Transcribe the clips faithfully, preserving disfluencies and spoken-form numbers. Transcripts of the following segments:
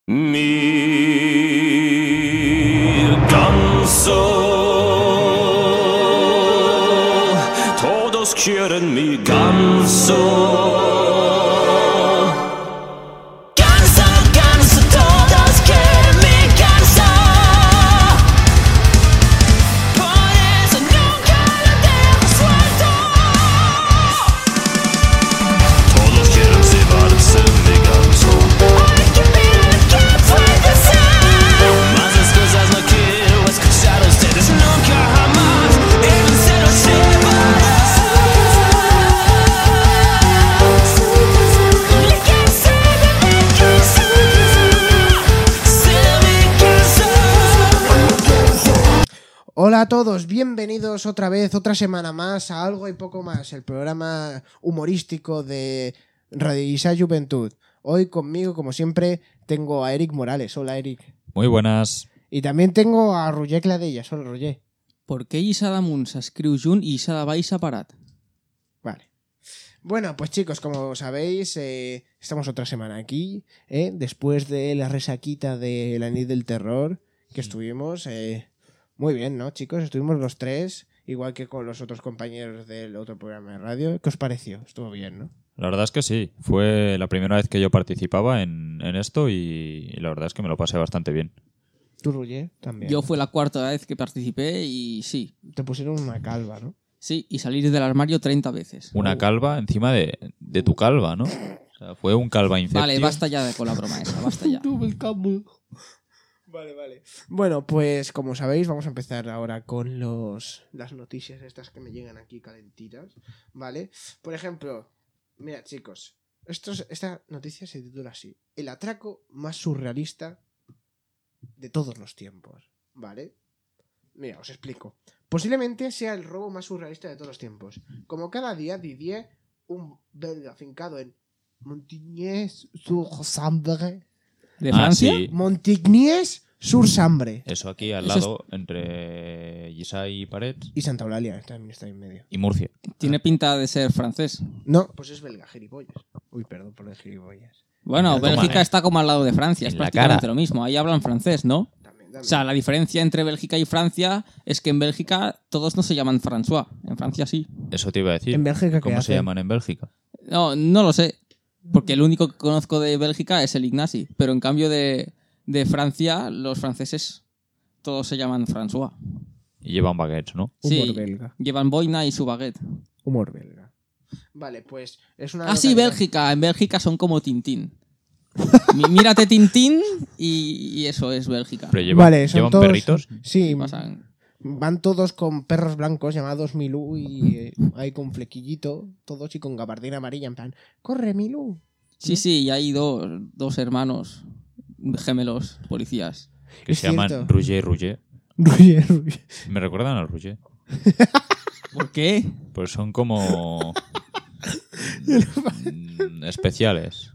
Mi ganso, todos quieren mi ganso. Ganso, ganso, todos quieren mi ganso. Por eso nunca lo dejo suelto. Todos quieren llevarse mi ganso. Ay, que mira que puede ser. Más las cosas no quiero escuchar a ustedes nunca jamás. Él se los llevará. Le quiero ser de mi casa. Ser mi casa. Hola a todos, bienvenidos otra vez, otra semana más a Algo y Poco Más, el programa humorístico de Radio Isa Juventud. Hoy conmigo, como siempre, tengo a Eric Morales. Hola, Eric. Muy buenas. Y también tengo a Roger Cladellas. Hola, Roger. Per què Issa damunt s'escriu junt i Issa de baix separat? Vale. Bueno, pues chicos, como sabéis, eh, estamos otra semana aquí, ¿eh? Después de la resaquita de la Nit del Terror que estuvimos. Eh, muy bien, ¿no, chicos? Estuvimos los tres, igual que con los otros compañeros del otro programa de radio. ¿Qué os pareció? Estuvo bien, ¿no? La verdad es que sí. Fue la primera vez que yo participaba en, en esto y, y la verdad es que me lo pasé bastante bien. Tú, Roger, también. Yo fue la cuarta vez que participé y sí, Te pusieron una calva, ¿no? sí, y salir del armario treinta veces. Una calva encima de, de tu calva, ¿no? O sea, fue un calva inceptio. Vale, basta ya de con la broma esa, basta ya. Vale, vale. Bueno, pues como sabéis, vamos a empezar ahora con los las noticias estas que me llegan aquí calentitas, ¿vale? Por ejemplo, mira, chicos, estos, esta noticia se titula así: el atraco más surrealista de todos los tiempos, ¿vale? Mira, os explico. Posiblemente sea el robo más surrealista de todos los tiempos. Como cada día, Didier, un belga afincado en Montigny-sur-Sambre, ¿De Ah, Francia? sí. Montigny-sur-Sambre Eso aquí al Eso es- lado, entre Gisá y Parets y Santa Eulalia, también está ahí en medio. y Murcia. Tiene pinta de ser francés. No, pues es belga, gilipollas. Uy, perdón por el gilipollas. Bueno, Toma, Bélgica eh. está como al lado de Francia, es En la prácticamente cara. lo mismo. Ahí hablan francés, ¿no? También, O también. sea, la diferencia entre Bélgica y Francia es que en Bélgica todos no se llaman François, en Francia sí. Eso te iba a decir. ¿En Bélgica qué ¿Cómo se hacen? llaman en Bélgica? No, no lo sé, porque el único que conozco de Bélgica es el Ignasi, pero en cambio de, de Francia, los franceses todos se llaman François. Y llevan baguettes, ¿no? Humor Sí, belga. llevan boina y su baguette. Humor belga. Vale, pues es una. Ah, sí, localidad- Bélgica. En Bélgica son como Tintín. Mi- Mírate Tintín y, y eso es Bélgica. Pero llevan, Vale, son llevan todos. perritos. Sí, Pasan- van todos con perros blancos llamados Milú y eh, ahí con flequillito, todos y con gabardina amarilla en plan, ¡corre, Milú! Sí, sí, y hay dos, dos hermanos gemelos policías. Que Es se llaman cierto. Rouget y Rouget. Roger, Roger. Me recuerdan al Rouget. ¿Por qué? Pues son como... mm, especiales.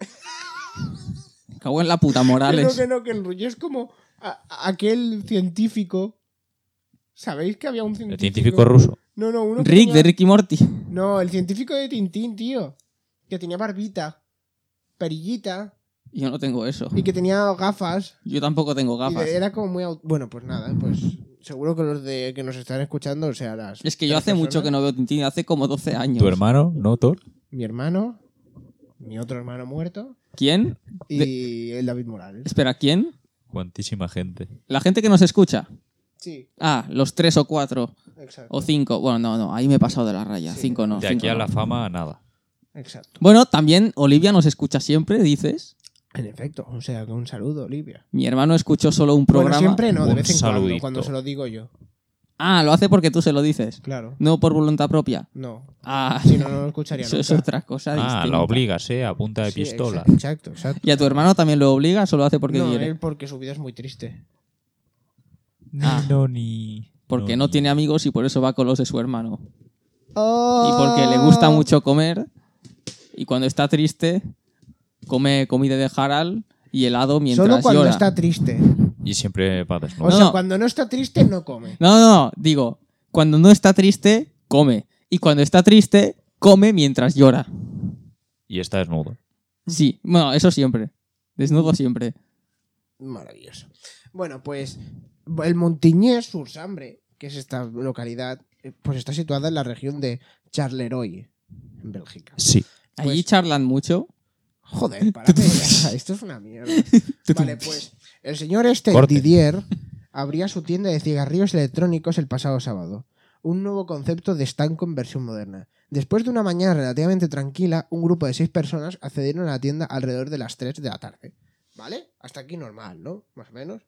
Me cago en la puta, Que no, Morales. que no, que el Roger es como a- a- aquel científico. ¿Sabéis que había un científico? El científico ruso. No, no, uno que Rick, tenía- de Ricky Morty. No, el científico de Tintín, tío. Que tenía barbita, perillita Yo no tengo eso. y que tenía gafas. Yo tampoco tengo Y gafas. era como muy... au- Bueno, pues nada, pues seguro que los de que nos están escuchando, o sea, las... Es que yo tres hace mucho personas, que no veo Tintín, hace como doce años. ¿Tu hermano? ¿No, Thor? Mi hermano, mi otro hermano muerto ¿Quién? y el David Morales. Espera, ¿quién? Cuantísima gente. La gente que nos escucha. Sí, Ah, los tres o cuatro exacto. o cinco. Bueno, no, no, ahí me he pasado de la raya. Sí. Cinco no. De cinco aquí a no. la fama, nada. Exacto. Bueno, también Olivia nos escucha siempre, dices. En efecto, o sea, que un saludo, Olivia. Mi hermano escuchó solo un programa. Bueno, siempre no, de Un vez en cuando, saludito. cuando se lo digo yo. Ah, lo hace porque tú se lo dices. Claro, No por voluntad propia. no. Ah, Si no, no lo escucharía eso es nunca. otra cosa Ah, distinta. la obligas, ¿eh? A punta de Sí, pistola. exa- Exacto, exacto. ¿Y a tu hermano también lo obliga o lo hace porque no, quiere? él porque su vida es muy triste. Ah. No, ni... Porque no ni- tiene amigos y por eso va con los de su hermano. Oh. Y porque le gusta mucho comer. Y cuando está triste, come comida de Harald y helado mientras Solo cuando llora. está triste. Y siempre va O desnudo. No, sea, no. cuando no está triste, no come. No, no, no. Digo, cuando no está triste, come. Y cuando está triste, come mientras llora. Y está desnudo. Sí, bueno, eso siempre. Desnudo siempre. Maravilloso. Bueno, pues el Montigny-sur-Sambre, que es esta localidad, pues está situada en la región de Charleroi, en Bélgica. Sí. Allí Pues- charlan mucho. Joder, párate ya, esto es una mierda. Vale, pues el señor este, Corte. Didier, abría su tienda de cigarrillos electrónicos el pasado sábado. Un nuevo concepto de estanco en versión moderna. Después de una mañana relativamente tranquila, un grupo de seis personas accedieron a la tienda alrededor de las tres de la tarde. ¿Vale? Hasta aquí normal, ¿no? Más o menos.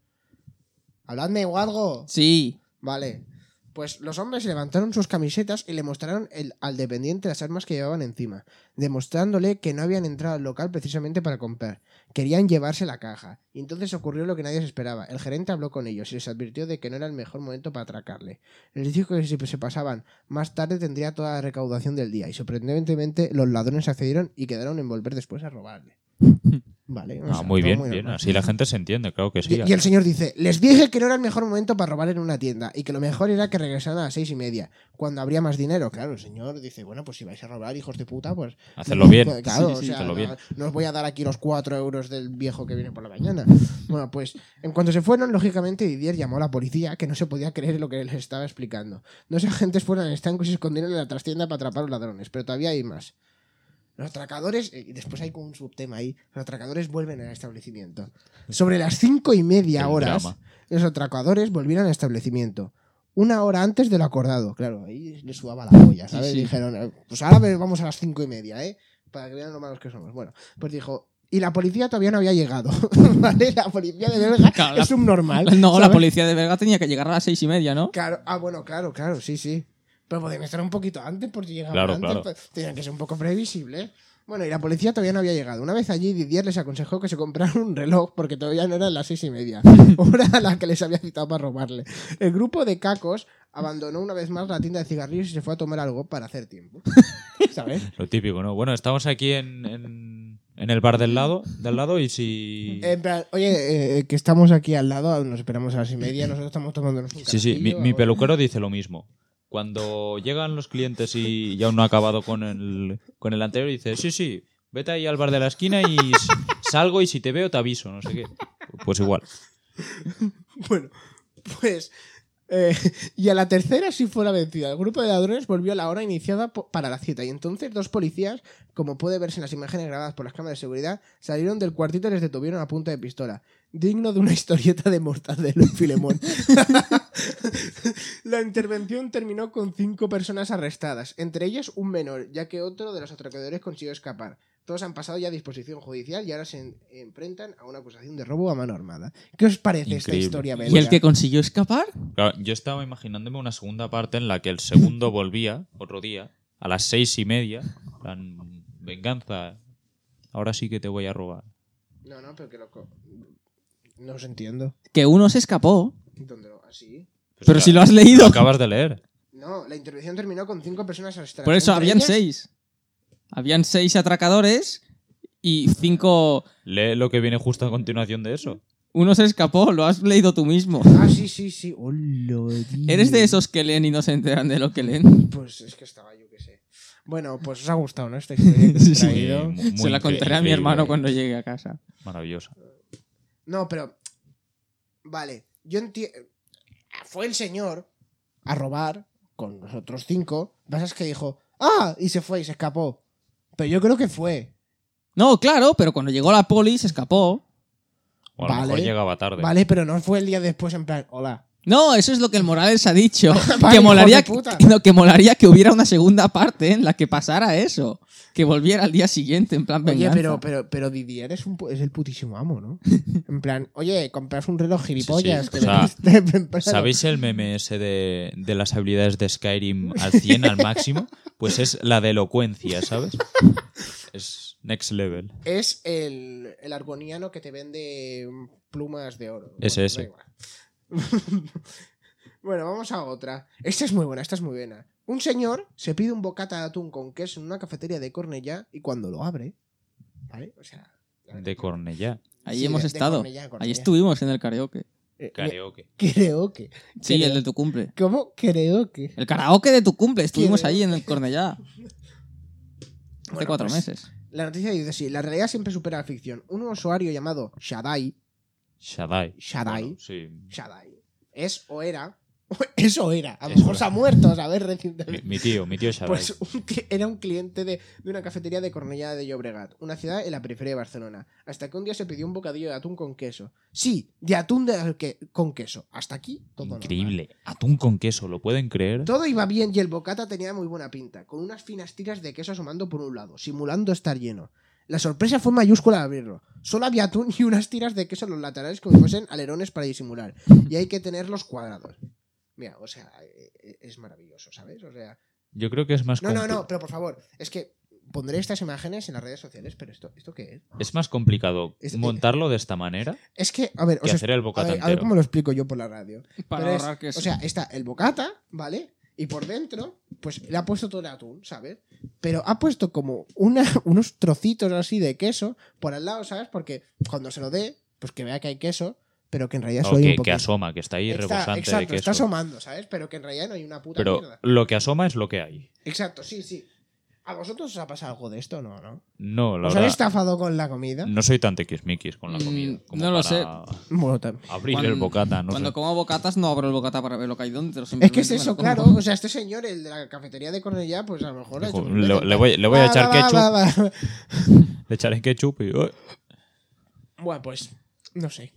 Habladme o algo. Sí. Vale. Pues los hombres levantaron sus camisetas y le mostraron el, al dependiente las armas que llevaban encima, demostrándole que no habían entrado al local precisamente para comprar. Querían llevarse la caja. Y entonces ocurrió lo que nadie se esperaba. El gerente habló con ellos y les advirtió de que no era el mejor momento para atracarle. Les dijo que si se pasaban más tarde tendría toda la recaudación del día. Y sorprendentemente los ladrones accedieron y quedaron en volver después a robarle. Vale. o Ah, sea, muy todo bien, muy bien. normal. Así la gente se entiende, claro que sí. Y, y el señor dice, les dije que no era el mejor momento para robar en una tienda y que lo mejor era que regresaran a las seis y media, cuando habría más dinero. Claro, el señor dice, bueno, pues si vais a robar, hijos de puta, pues... Hacerlo bien. Claro, Sí, o sí, sea, hacerlo no, bien. no os voy a dar aquí los cuatro euros del viejo que viene por la mañana. Bueno, pues en cuanto se fueron, lógicamente Didier llamó a la policía, que no se podía creer lo que les estaba explicando. Dos agentes fueron al estanco y se escondieron en la trastienda para atrapar a los ladrones, pero todavía hay más. Los atracadores, y después hay como un subtema ahí, los atracadores vuelven al establecimiento. Sobre las cinco y media El horas, drama. los atracadores volvieron al establecimiento. Una hora antes de lo acordado. Claro, ahí les sudaba la polla, ¿sabes? Sí, sí. Dijeron, eh, pues ahora ve- vamos a las cinco y media, ¿eh? Para que vean lo malos que somos. Bueno, pues dijo... Y la policía todavía no había llegado, ¿vale? La policía de Bélgica Claro, la- es un normal. No, la ¿sabes? policía de Berga tenía que llegar a las seis y media, ¿no? Claro, ah, bueno, claro, claro, sí, sí. Pero podían estar un poquito antes por si llegaban Claro, antes. claro. pues, tenían que ser un poco previsibles. Bueno, y la policía todavía no había llegado. Una vez allí, Didier les aconsejó que se compraran un reloj porque todavía no eran las seis y media, hora a la que les había citado para robarle. El grupo de cacos abandonó una vez más la tienda de cigarrillos y se fue a tomar algo para hacer tiempo. ¿Sabes? Lo típico, ¿no? Bueno, estamos aquí en, en, en el bar del lado, del lado y si... En plan, oye, eh, que estamos aquí al lado, nos esperamos a las y media, nosotros estamos tomándonos un Sí, sí, mi, carajillo, mi algo. peluquero dice lo mismo. Cuando llegan los clientes y, y aún no ha acabado con el, con el anterior, dice, sí, sí, vete ahí al bar de la esquina y s- salgo y si te veo te aviso, no sé qué. Pues igual. Bueno, pues... eh, y a la tercera sí fue la vencida. El grupo de ladrones volvió a la hora iniciada po- para la cita y entonces dos policías, como puede verse en las imágenes grabadas por las cámaras de seguridad, salieron del cuartito y les detuvieron a punta de pistola. Digno de una historieta de Mortadelo y Filemón. La intervención terminó con cinco personas arrestadas, entre ellas un menor, ya que otro de los atracadores consiguió escapar. Todos han pasado ya a disposición judicial y ahora se en- enfrentan a una acusación de robo a mano armada. ¿Qué os parece esta Increíble. historia ¿Y belga? el que consiguió escapar? Claro, yo estaba imaginándome una segunda parte en la que el segundo volvía otro día a las seis y media. en plan, venganza, ahora sí que te voy a robar. No, no, pero que loco. No os entiendo. Que uno se escapó. ¿Dónde lo? ¿Así? Pues Pero claro, si lo has leído. Lo acabas de leer. No, la intervención terminó con cinco personas arrestadas. Por eso Entre habían ellas- seis. Habían seis atracadores y cinco... Lee lo que viene justo a continuación de eso. Uno se escapó, lo has leído tú mismo. Ah, sí, sí, sí. Hola, tío. ¿Eres de esos que leen y no se enteran de lo que leen? Pues es que estaba yo que sé. Bueno, pues os ha gustado, ¿no? Esta historia que os he Sí. traído. Muy- muy se la contaré a mi increíble. hermano cuando llegue a casa. Maravillosa. No, pero... Vale, yo entiendo... Fue el señor a robar con los otros cinco. Lo que pasa es que dijo... ¡Ah! Y se fue y se escapó. Pero yo creo que fue. No, claro, pero cuando llegó la poli se escapó. O a lo Vale. mejor llegaba tarde. Vale, pero no fue el día después en plan... Hola. No, eso es lo que el Morales ha dicho. Vale, que, molaría, hijo de puta. que, no, que molaría que hubiera una segunda parte en la que pasara eso. Que volviera al día siguiente, en plan Oye, venganza. pero, pero, pero Didier es, un, pu- es el putísimo amo, ¿no? En plan, oye, compras un reloj gilipollas. Sí, que sí. O sea, vendiste, en plan- ¿Sabéis el meme ese de, de las habilidades de Skyrim al cien, al máximo? Pues es la de elocuencia, ¿sabes? Es next level. Es el, el argoniano que te vende plumas de oro. Ese, Bueno, ese. da igual. Bueno, vamos a otra. Esta es muy buena, esta es muy buena. Un señor se pide un bocata de atún con queso en una cafetería de Cornellá y cuando lo abre, ¿vale? O sea... De Cornellá. Ahí Sí, hemos de- de estado. Cornellá, Cornellá. Ahí estuvimos en el karaoke. Eh, Karaoke. Creo que... Sí, creo- el de tu cumple. ¿Cómo? Creo que... El karaoke de tu cumple. Estuvimos Creo ahí en el Cornellá. Hace Bueno, cuatro pues, meses. La noticia dice así: la realidad siempre supera la ficción. Un usuario llamado Shadai, Shaddai. Shaddai. Bueno, sí. Shaddai. Es o era. Eso era. A lo Eso mejor era. se ha muerto, ¿sabes? Mi, Recientemente. mi tío, mi tío Shaddai. Pues un cli- era un cliente de, de una cafetería de Cornellà de Llobregat, una ciudad en la periferia de Barcelona. Hasta que un día se pidió un bocadillo de atún con queso. Sí, de atún de que- con queso. Hasta aquí todo normal. Increíble. Atún con queso, ¿lo pueden creer? Todo iba bien y el bocata tenía muy buena pinta, con unas finas tiras de queso asomando por un lado, simulando estar lleno. La sorpresa fue mayúscula al abrirlo. Solo había atún y unas tiras de queso en los laterales como si fuesen alerones para disimular. Y hay que tenerlos cuadrados. Mira, o sea, eh, es maravilloso, ¿sabes? O sea... Yo creo que es más No, no, compli- no, pero por favor, es que pondré estas imágenes en las redes sociales, pero ¿esto, ¿esto qué es? Es más complicado Es- montarlo de esta manera Es que, a ver, que os hacer el a bocata ver, a ver entero. cómo lo explico yo por la radio. Para Pero es- ahorrar queso. O sea, está el bocata, ¿vale? Y por dentro, pues le ha puesto todo el atún, ¿sabes? Pero ha puesto como una, unos trocitos así de queso por al lado, ¿sabes? Porque cuando se lo dé, pues que vea que hay queso, pero que en realidad O solo hay un que, que poquito. asoma, que está ahí Está- rebosante exacto, de queso. está asomando, ¿sabes? Pero que en realidad no hay una puta Pero mierda. lo que asoma es lo que hay. Exacto, sí, sí. ¿A vosotros os ha pasado algo de esto? No, ¿no? No, la ¿Os han verdad, estafado con la comida? no soy tan tequismiquis con la Mm, comida. como no lo para Bueno, tam- Abrir Cuando- el bocata, no Cuando sé. como bocatas no abro el bocata para ver lo que hay dentro. Es que es simplemente me eso, lo como. claro. O sea, este señor, el de la cafetería de Cornellà, pues a lo mejor ha Dijo, hecho un le- imbécil. le voy- le voy a Va, echar va, ketchup. va, va, va. Le echaré ketchup y... ¡oh! Bueno, pues, no sé.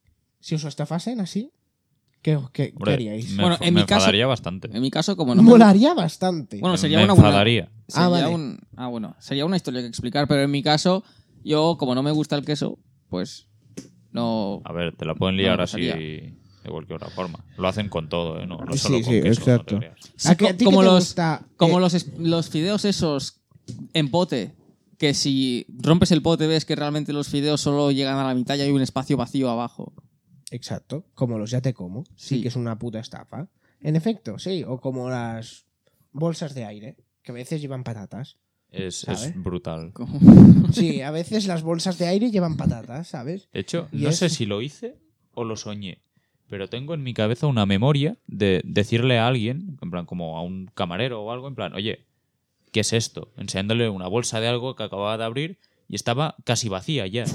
Si os estafasen así, ¿qué, qué, qué Hombre, haríais? Me, Bueno, enf- en me mi caso- enfadaría bastante. En mi caso, como no me- Molaría bastante. Bueno, sería me una buena... enfadaría. Sería Ah, vale. un- ah, bueno. Sería una historia que explicar, pero en mi caso, yo, como no me gusta el queso, pues no... A ver, te la pueden liar No, así pasaría. de cualquier otra forma. Lo hacen con todo, ¿eh? No, no Sí, solo con sí, queso, no te exacto. creas. Sí, ¿A, que, co- a ti como qué te los, gusta? como Eh, los, es- los fideos esos en pote, que si rompes el pote ves que realmente los fideos solo llegan a la mitad y hay un espacio vacío abajo. Exacto, como los ya te como. Sí, Sí. que es una puta estafa. En efecto, sí. O como las bolsas de aire, que a veces llevan patatas. Es, ¿Sabe? es brutal. Como- Sí, a veces las bolsas de aire llevan patatas, ¿sabes? De hecho, Y no es- sé si lo hice o lo soñé, pero tengo en mi cabeza una memoria de decirle a alguien, en plan como a un camarero o algo, en plan, oye, ¿qué es esto? Enseñándole una bolsa de algo que acababa de abrir y estaba casi vacía ya.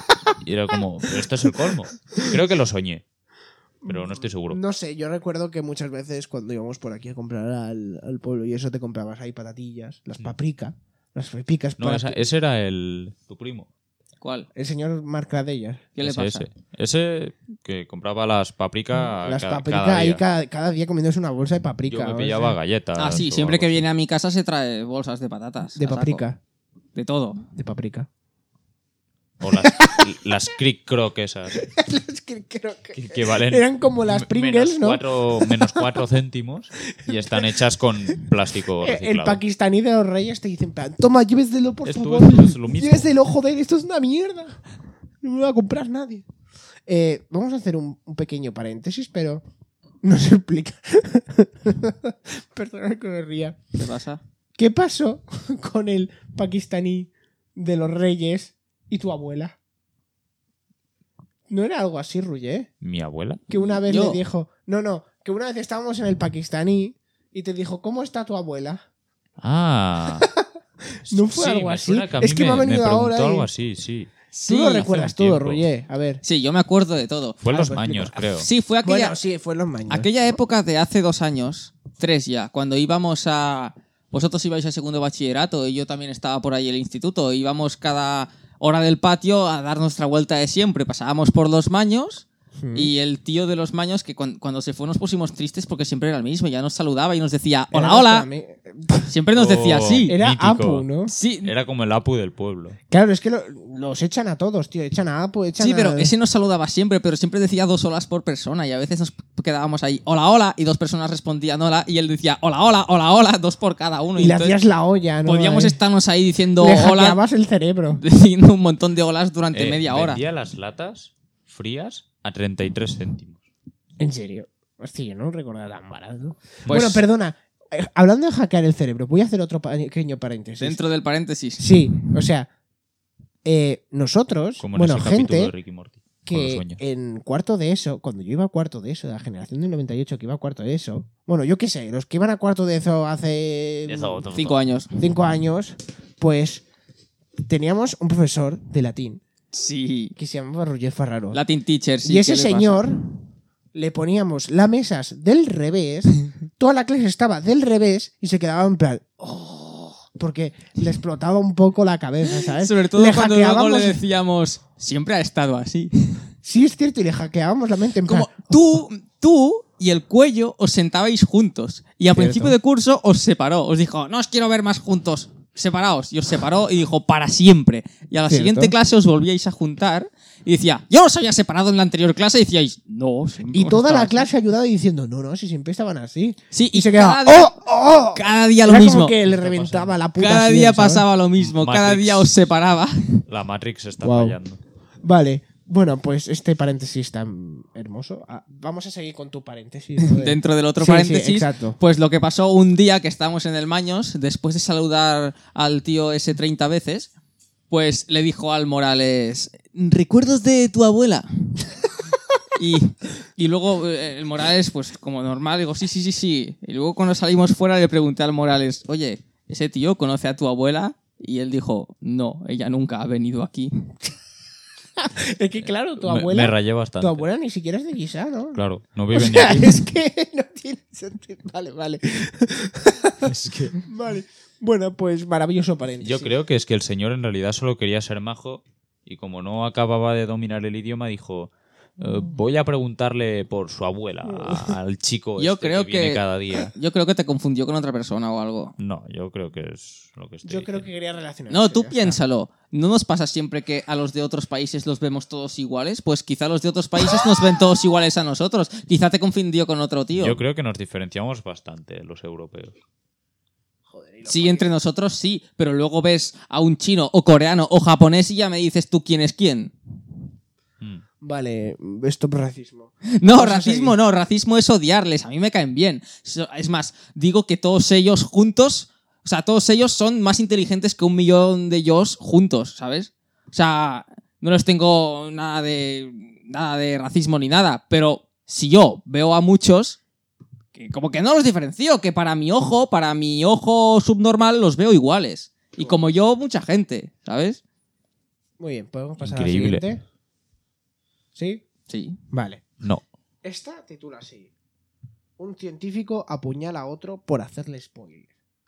Y era como, pero esto es el colmo. Creo que lo soñé, pero no estoy seguro. No sé, yo recuerdo que muchas veces cuando íbamos por aquí a comprar al, al pueblo y eso te comprabas ahí patatillas, las paprika, las pepicas No, para esa- que- ese era el tu primo. ¿Cuál? el señor Marcradellas. ¿Qué le ese, pasa? ese. Ese que compraba las paprika Las ca- paprika cada ahí día. cada, cada día comiéndose una bolsa de paprika. Yo me o pillaba sea, galletas. Ah, sí, o siempre algo que así. viene a mi casa se trae bolsas de patatas. de a saco. paprika. De todo. De paprika. O las, las Crick Croc esas. Es que creo que Que, que valen eran como las m- Pringles, menos ¿no? Cuatro, menos cuatro céntimos y están hechas con plástico Eh, El reciclado. pakistaní de los reyes te dice en plan, toma, lléveselo por Esto favor. es lo mismo. Lléveselo, joder, esto es una mierda. No me lo va a comprar nadie. Eh, vamos a hacer un, un pequeño paréntesis, pero no se explica. Perdona que me ría. ¿Qué pasa? ¿Qué pasó con el pakistaní de los reyes y tu abuela? ¿No era algo así, Ruye? Mi abuela. Que una vez Yo. le dijo... No, no, que una vez estábamos en el pakistaní y te dijo, ¿cómo está tu abuela? Ah. ¿No fue Sí, algo me así? suena que a Es mí que me ha me, venido preguntó ahora y- algo así, sí. Tú lo hace recuerdas un todo, tiempo. Ruye. A ver. Sí, yo me acuerdo de todo. Fue en Ah, los pues maños, explica. creo. Sí, fue aquella, Bueno, sí, fue en los maños. aquella época de hace dos años, tres ya, cuando íbamos a... Vosotros ibais al segundo bachillerato y yo también estaba por ahí en el instituto. Íbamos cada hora del patio a dar nuestra vuelta de siempre. Pasábamos por los maños Hmm. y el tío de los maños, que cuan- cuando se fue nos pusimos tristes porque siempre era el mismo. Ya nos saludaba y nos decía, hola, Era hola. nuestro ami- Siempre nos decía Oh. así. Era Mítico. Apu, ¿no? Sí, Era como el Apu del pueblo. Claro, es que lo- los echan a todos, tío. Echan a Apu, echan sí, a... pero ese nos saludaba siempre, pero siempre decía dos holas por persona y a veces nos quedábamos ahí, hola, hola, y dos personas respondían hola y él decía, hola, hola, hola, hola, dos por cada uno. Y le entonces hacías la olla, ¿no? podíamos Ahí. estarnos ahí diciendo Le hola, hackeabas el cerebro. diciendo un montón de olas durante Eh, media hora. Vendía las latas frías a treinta y tres céntimos. En serio. Hostia, yo no recordaba tan barato. Pues- Bueno, perdona. eh, Hablando de hackear el cerebro, voy a hacer otro pa- pequeño paréntesis. Dentro del paréntesis. Sí, o sea, eh, nosotros, Como en bueno, ese capítulo de gente Ricky Morty. Con los que sueños. en cuarto de eso, cuando yo iba a cuarto de eso, de la generación del noventa y ocho que iba a cuarto de eso, bueno, yo qué sé, los que iban a cuarto de eso hace Cinco años. cinco años, pues teníamos un profesor de latín Sí. que se llamaba Roger Ferraro. Latin Teacher, sí. y ese ¿qué le pasa? señor le poníamos las mesas del revés, toda la clase estaba del revés y se quedaba en plan... "Oh", porque le explotaba un poco la cabeza, ¿sabes? Sobre todo le cuando luego hackeábamos- le decíamos, siempre ha estado así. Sí, es cierto, y le hackeábamos la mente en plan... Como tú, tú y el cuello os sentabais juntos. Y a Cierto. principio de curso os separó. Os dijo, no os quiero ver más juntos. Separaos. Y os separó y dijo, para siempre. Y a la Cierto. siguiente clase os volvíais a juntar. Y decía, yo os había separado en la anterior clase. Y decíais, no, siempre Y hemos toda estado la así". clase ayudaba y diciendo, no, no, si siempre estaban así. Sí, Y, y se quedaba, cada día- ¡oh! ¡Oh! Cada día lo Era mismo. como que le reventaba la puta Cada sien, día ¿sabes? pasaba lo mismo. Cada Matrix. día os separaba. La Matrix está Guau. fallando. Vale, bueno, pues este paréntesis tan hermoso. Ah, vamos a seguir con tu paréntesis. joder. Dentro del otro Sí, sí, paréntesis, exacto. pues lo que pasó un día que estábamos en el Maños, después de saludar al tío ese treinta veces, pues le dijo al Morales, ¿recuerdos de tu abuela? y, y luego eh, el Morales, pues como normal, digo, sí, sí, sí, sí. Y luego cuando salimos fuera le pregunté al Morales, oye, ¿ese tío conoce a tu abuela? Y él dijo, no, ella nunca ha venido aquí. Es que claro, tu Me- abuela... Me, rayé bastante. Tu abuela ni siquiera es de Guisá, ¿no? Claro, no O vive ni sea, aquí. es que no tiene sentido. Vale, vale. Es que- Vale. Bueno, pues maravilloso paréntesis. Yo creo que es que el señor en realidad solo quería ser majo y como no acababa de dominar el idioma dijo "Eh, voy a preguntarle por su abuela a- al chico Yo este creo que viene que- cada día". Yo creo que te confundió con otra persona o algo. No, yo creo que es lo que estoy Yo creo que diciendo. quería relacionar. No, tú piénsalo. ¿No nos pasa siempre que a los de otros países los vemos todos iguales? Pues quizá los de otros países nos ven todos iguales a nosotros. Quizá te confundió con otro tío. Yo creo que nos diferenciamos bastante los europeos. Sí, entre nosotros sí, pero luego ves a un chino o coreano o japonés y ya me dices tú quién es quién. Mm. Vale, stop racismo. No, Vamos a racismo seguir. no, racismo es odiarles, a mí me caen bien. So- Es más, digo que todos ellos juntos, o sea, todos ellos son más inteligentes que un millón de ellos juntos, ¿sabes? O sea, no les tengo nada de, nada de racismo ni nada, pero si yo veo a muchos, que como que no los diferencio, que para mi ojo, para mi ojo subnormal los veo iguales. Y como yo, mucha gente, ¿sabes? Muy bien, podemos pasar Increíble. a la siguiente. ¿Sí? Sí. Vale. No. Esta titula así. Un científico apuñala a otro por hacerle spoiler.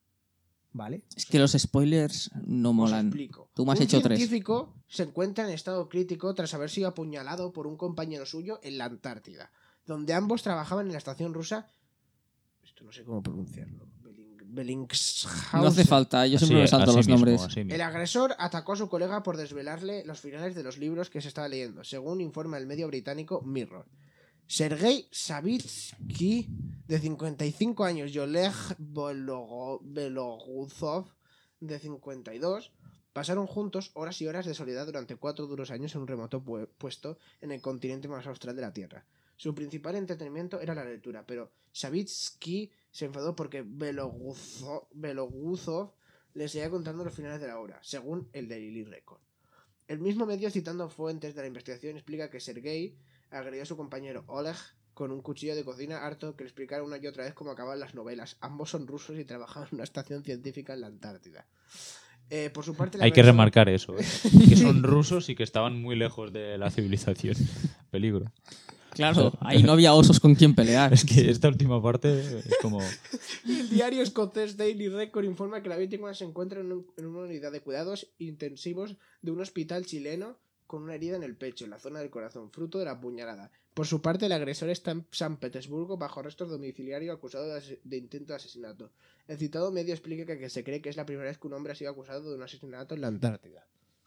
¿Vale? Es que los spoilers no Os molan. explico. Tú me has un hecho tres. científico se encuentra en estado crítico tras haber sido apuñalado por un compañero suyo en la Antártida, donde ambos trabajaban en la estación rusa. Esto no sé cómo pronunciarlo. Belling- Bellingshausen. No hace falta, yo siempre Así- me salto así los mismo, nombres. así mismo. El agresor atacó a su colega por desvelarle los finales de los libros que se estaba leyendo, según informa el medio británico Mirror. Sergei Savitsky, de cincuenta y cinco años, y Oleg Bologo- Beloguzov, de cincuenta y dos, pasaron juntos horas y horas de soledad durante cuatro duros años en un remoto pu- puesto en el continente más austral de la Tierra. Su principal entretenimiento era la lectura, pero Savitsky se enfadó porque Beloguzov, Beloguzov le seguía contando los finales de la obra, según el Daily Record. El mismo medio, citando fuentes de la investigación, explica que Sergei agredió a su compañero Oleg con un cuchillo de cocina, harto que le explicara una y otra vez cómo acaban las novelas. Ambos son rusos y trabajan en una estación científica en la Antártida. Eh, por su parte, el Hay que agresor- remarcar eso, ¿eh? Que son rusos y que estaban muy lejos de la civilización. Peligro. Claro, ahí no había osos con quien pelear. Es que esta última parte es como... El diario escocés Daily Record informa que la víctima se encuentra en, un- en una unidad de cuidados intensivos de un hospital chileno con una herida en el pecho, en la zona del corazón, fruto de la puñalada. Por su parte, el agresor está en San Petersburgo bajo arresto domiciliario acusado de, ase- de intento de asesinato. El citado medio explica que, que se cree que es la primera vez que un hombre ha sido acusado de un asesinato en la Antártida.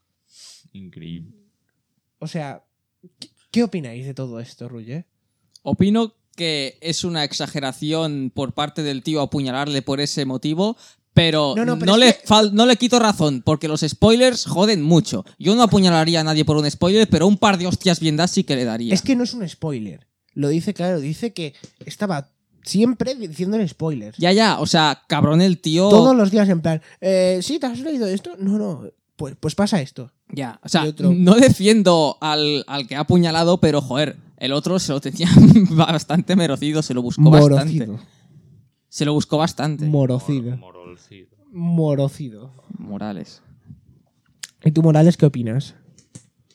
Increíble. O sea, ¿qué, qué opináis de todo esto, Ruye? Opino que es una exageración por parte del tío apuñalarle por ese motivo, pero No, no, no, pero es le, que- fal- no le quito razón, porque los spoilers joden mucho. Yo no apuñalaría a nadie por un spoiler, pero un par de hostias bien dadas sí que le daría. Es que no es un spoiler. Lo dice claro, dice que estaba siempre diciéndole spoilers. Ya, ya, o sea, cabrón el tío... Todos los días en plan, eh, ¿sí te has leído esto? No, no, pues, pues pasa esto. Ya, o sea, Y otro- no defiendo al, al que ha apuñalado, pero joder, el otro se lo tenía bastante merecido, se lo buscó bastante. Morocido. Se lo buscó bastante. Morocido. Morolcido. Morocido. Morales. ¿Y tú, Morales, qué opinas?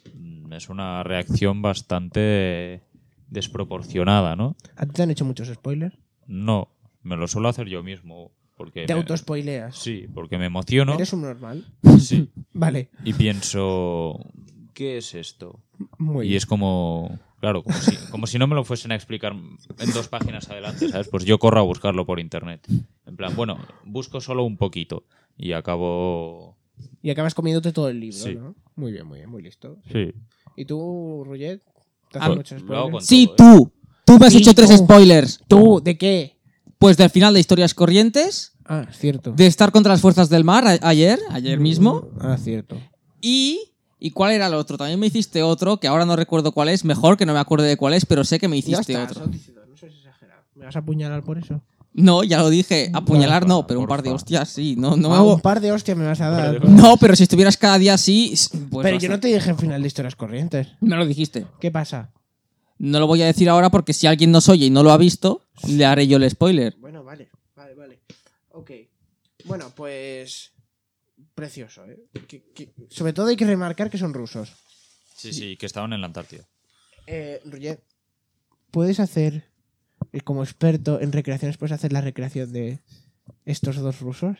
es una reacción bastante desproporcionada, ¿no? ¿A ti te han hecho muchos spoilers? No, me lo suelo hacer yo mismo. Porque ¿Te me- autospoileas? Sí, porque me emociono. ¿Eres un normal? Sí. Vale. Y pienso, ¿qué es esto? Muy Y bien. es como, claro, como si, como si no me lo fuesen a explicar en dos páginas adelante, ¿sabes? Pues yo corro a buscarlo por internet. En plan, bueno, busco solo un poquito y acabo... Y acabas comiéndote todo el libro, Sí. ¿no? Muy bien, muy bien, muy listo. Sí. ¿Y tú, Rullet? ¿Te Ah, hacen muchos lo hago spoilers? con Sí, todo, ¿eh? tú. Tú me has Sí, hecho tres tú. spoilers. ¿Tú? ¿De qué? Pues del final de Historias Corrientes, Ah, cierto. de estar contra las fuerzas del mar a- ayer, ayer mismo. Ah, cierto. Y... ¿Y cuál era el otro? También me hiciste otro, que ahora no recuerdo cuál es. Mejor que no me acuerde de cuál es, pero sé que me Ya hiciste está, otro. Soticidor, no seas exagerado. ¿Me vas a apuñalar por eso? No, ya lo dije. Apuñalar no, Porfa, pero un par de porfa. hostias sí. No, no, me Ah, hago- un par de hostias me vas a dar. No, pero si estuvieras cada día así... Pues Pero yo basta. no te dije el final de Historias Corrientes. Me lo dijiste. ¿Qué pasa? No lo voy a decir ahora porque si alguien nos oye y no lo ha visto, le haré yo el spoiler. Bueno, vale, vale, vale. Ok. Bueno, pues... Precioso, ¿eh? Que- que- Sobre todo hay que remarcar que son rusos. Sí, sí, que estaban en la Antártida. Eh, Rullet, ¿puedes hacer, eh, como experto en recreaciones, puedes hacer la recreación de estos dos rusos?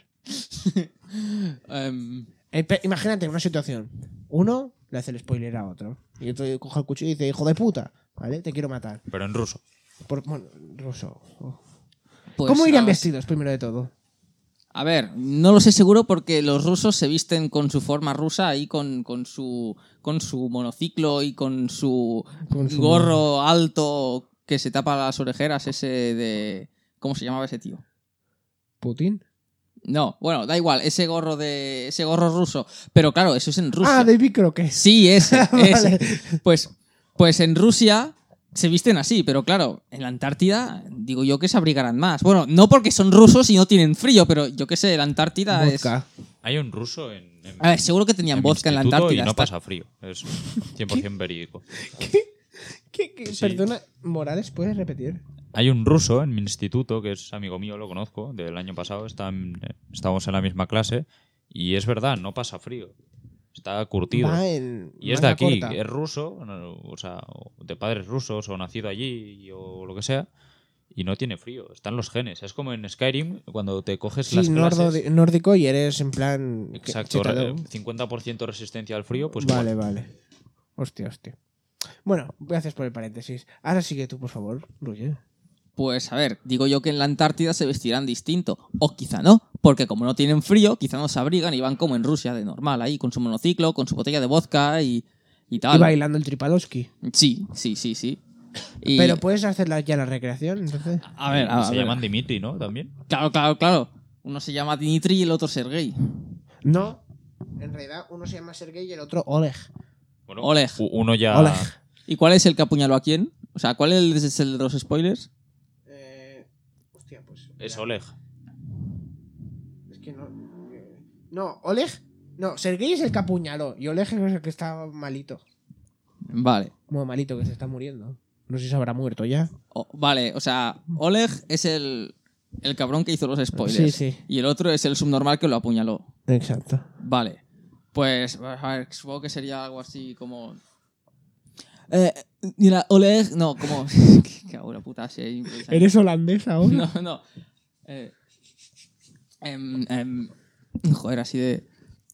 Em, Eh, pe- imagínate una situación. Uno le hace el spoiler a otro. Y otro coge el cuchillo y dice, hijo de puta, ¿vale? Te quiero matar. Pero en ruso. Por, bueno, ruso. Oh. pues, ¿Cómo irían a- vestidos, primero de todo? A ver, no lo sé seguro porque los rusos se visten con su forma rusa ahí con, con su con su monociclo y con su Con su- gorro alto que se tapa las orejeras ese de... ¿Cómo se llamaba ese tío? ¿Putin? No, bueno, da igual, ese gorro de ese gorro ruso. Pero claro, eso es en Rusia. Ah, David Croquet. Sí, ese, Vale. ese. Pues, pues en Rusia se visten así, pero claro, en la Antártida digo yo que se abrigarán más. Bueno, no porque son rusos y no tienen frío, pero yo qué sé, la Antártida es... Vodka. Hay un ruso en... en A ver, seguro que tenían en mi vodka en la instituto Antártida. Y no está- pasa frío. Es cien por ciento verídico. ¿Qué, qué? Sí. Perdona, Morales, ¿puedes repetir? Hay un ruso en mi instituto que es amigo mío, lo conozco, del año pasado. Está en- estábamos en la misma clase y es verdad, no pasa frío. Está curtido. Va en Y es de manga aquí, corta. es ruso, no, o sea, o de padres rusos o nacido allí o lo que sea, y no tiene frío. Están los genes. Es como en Skyrim, cuando te coges Sí, las nordo- clases. nórdico y eres en plan... Exacto, chetado. re- cincuenta por ciento resistencia al frío, pues Vale, igual. vale. Hostia, hostia. Bueno, gracias por el paréntesis. Ahora sigue tú, por favor, Ruye. Pues a ver, digo yo que en la Antártida se vestirán distinto. O quizá no, porque como no tienen frío, quizá no se abrigan y van como en Rusia, de normal, ahí, con su monociclo, con su botella de vodka y, y tal. Y bailando el Tripalowski. Sí, sí, sí, sí. Y- Pero puedes hacer la- ya la recreación, entonces. A ver, Y a, se ver. llaman Dimitri, ¿no? También. Claro, claro, claro. Uno se llama Dmitri y el otro Sergei. No. En realidad, uno se llama Sergei y el otro Oleg. Bueno, Oleg. u- Uno ya... Oleg. ¿Y cuál es el que apuñaló a quién? O sea, ¿cuál es el de los spoilers? Eh, hostia, pues. Es mira, Oleg. Es que no. eh, No, Oleg. No, Sergei es el que apuñaló. Y Oleg es el que está malito. Vale. Como malito, que se está muriendo. No sé si se habrá muerto ya. O- vale, o sea, Oleg es el, el cabrón que hizo los spoilers. Sí, sí. Y el otro es el subnormal que lo apuñaló. Exacto. Vale. Pues, a ver, supongo que sería algo así como... Eh, mira, Oleg... No, como... Qué cago en la puta, sí, hay- ¿Eres holandés ahora? No, no. Eh, em, em, joder, así de...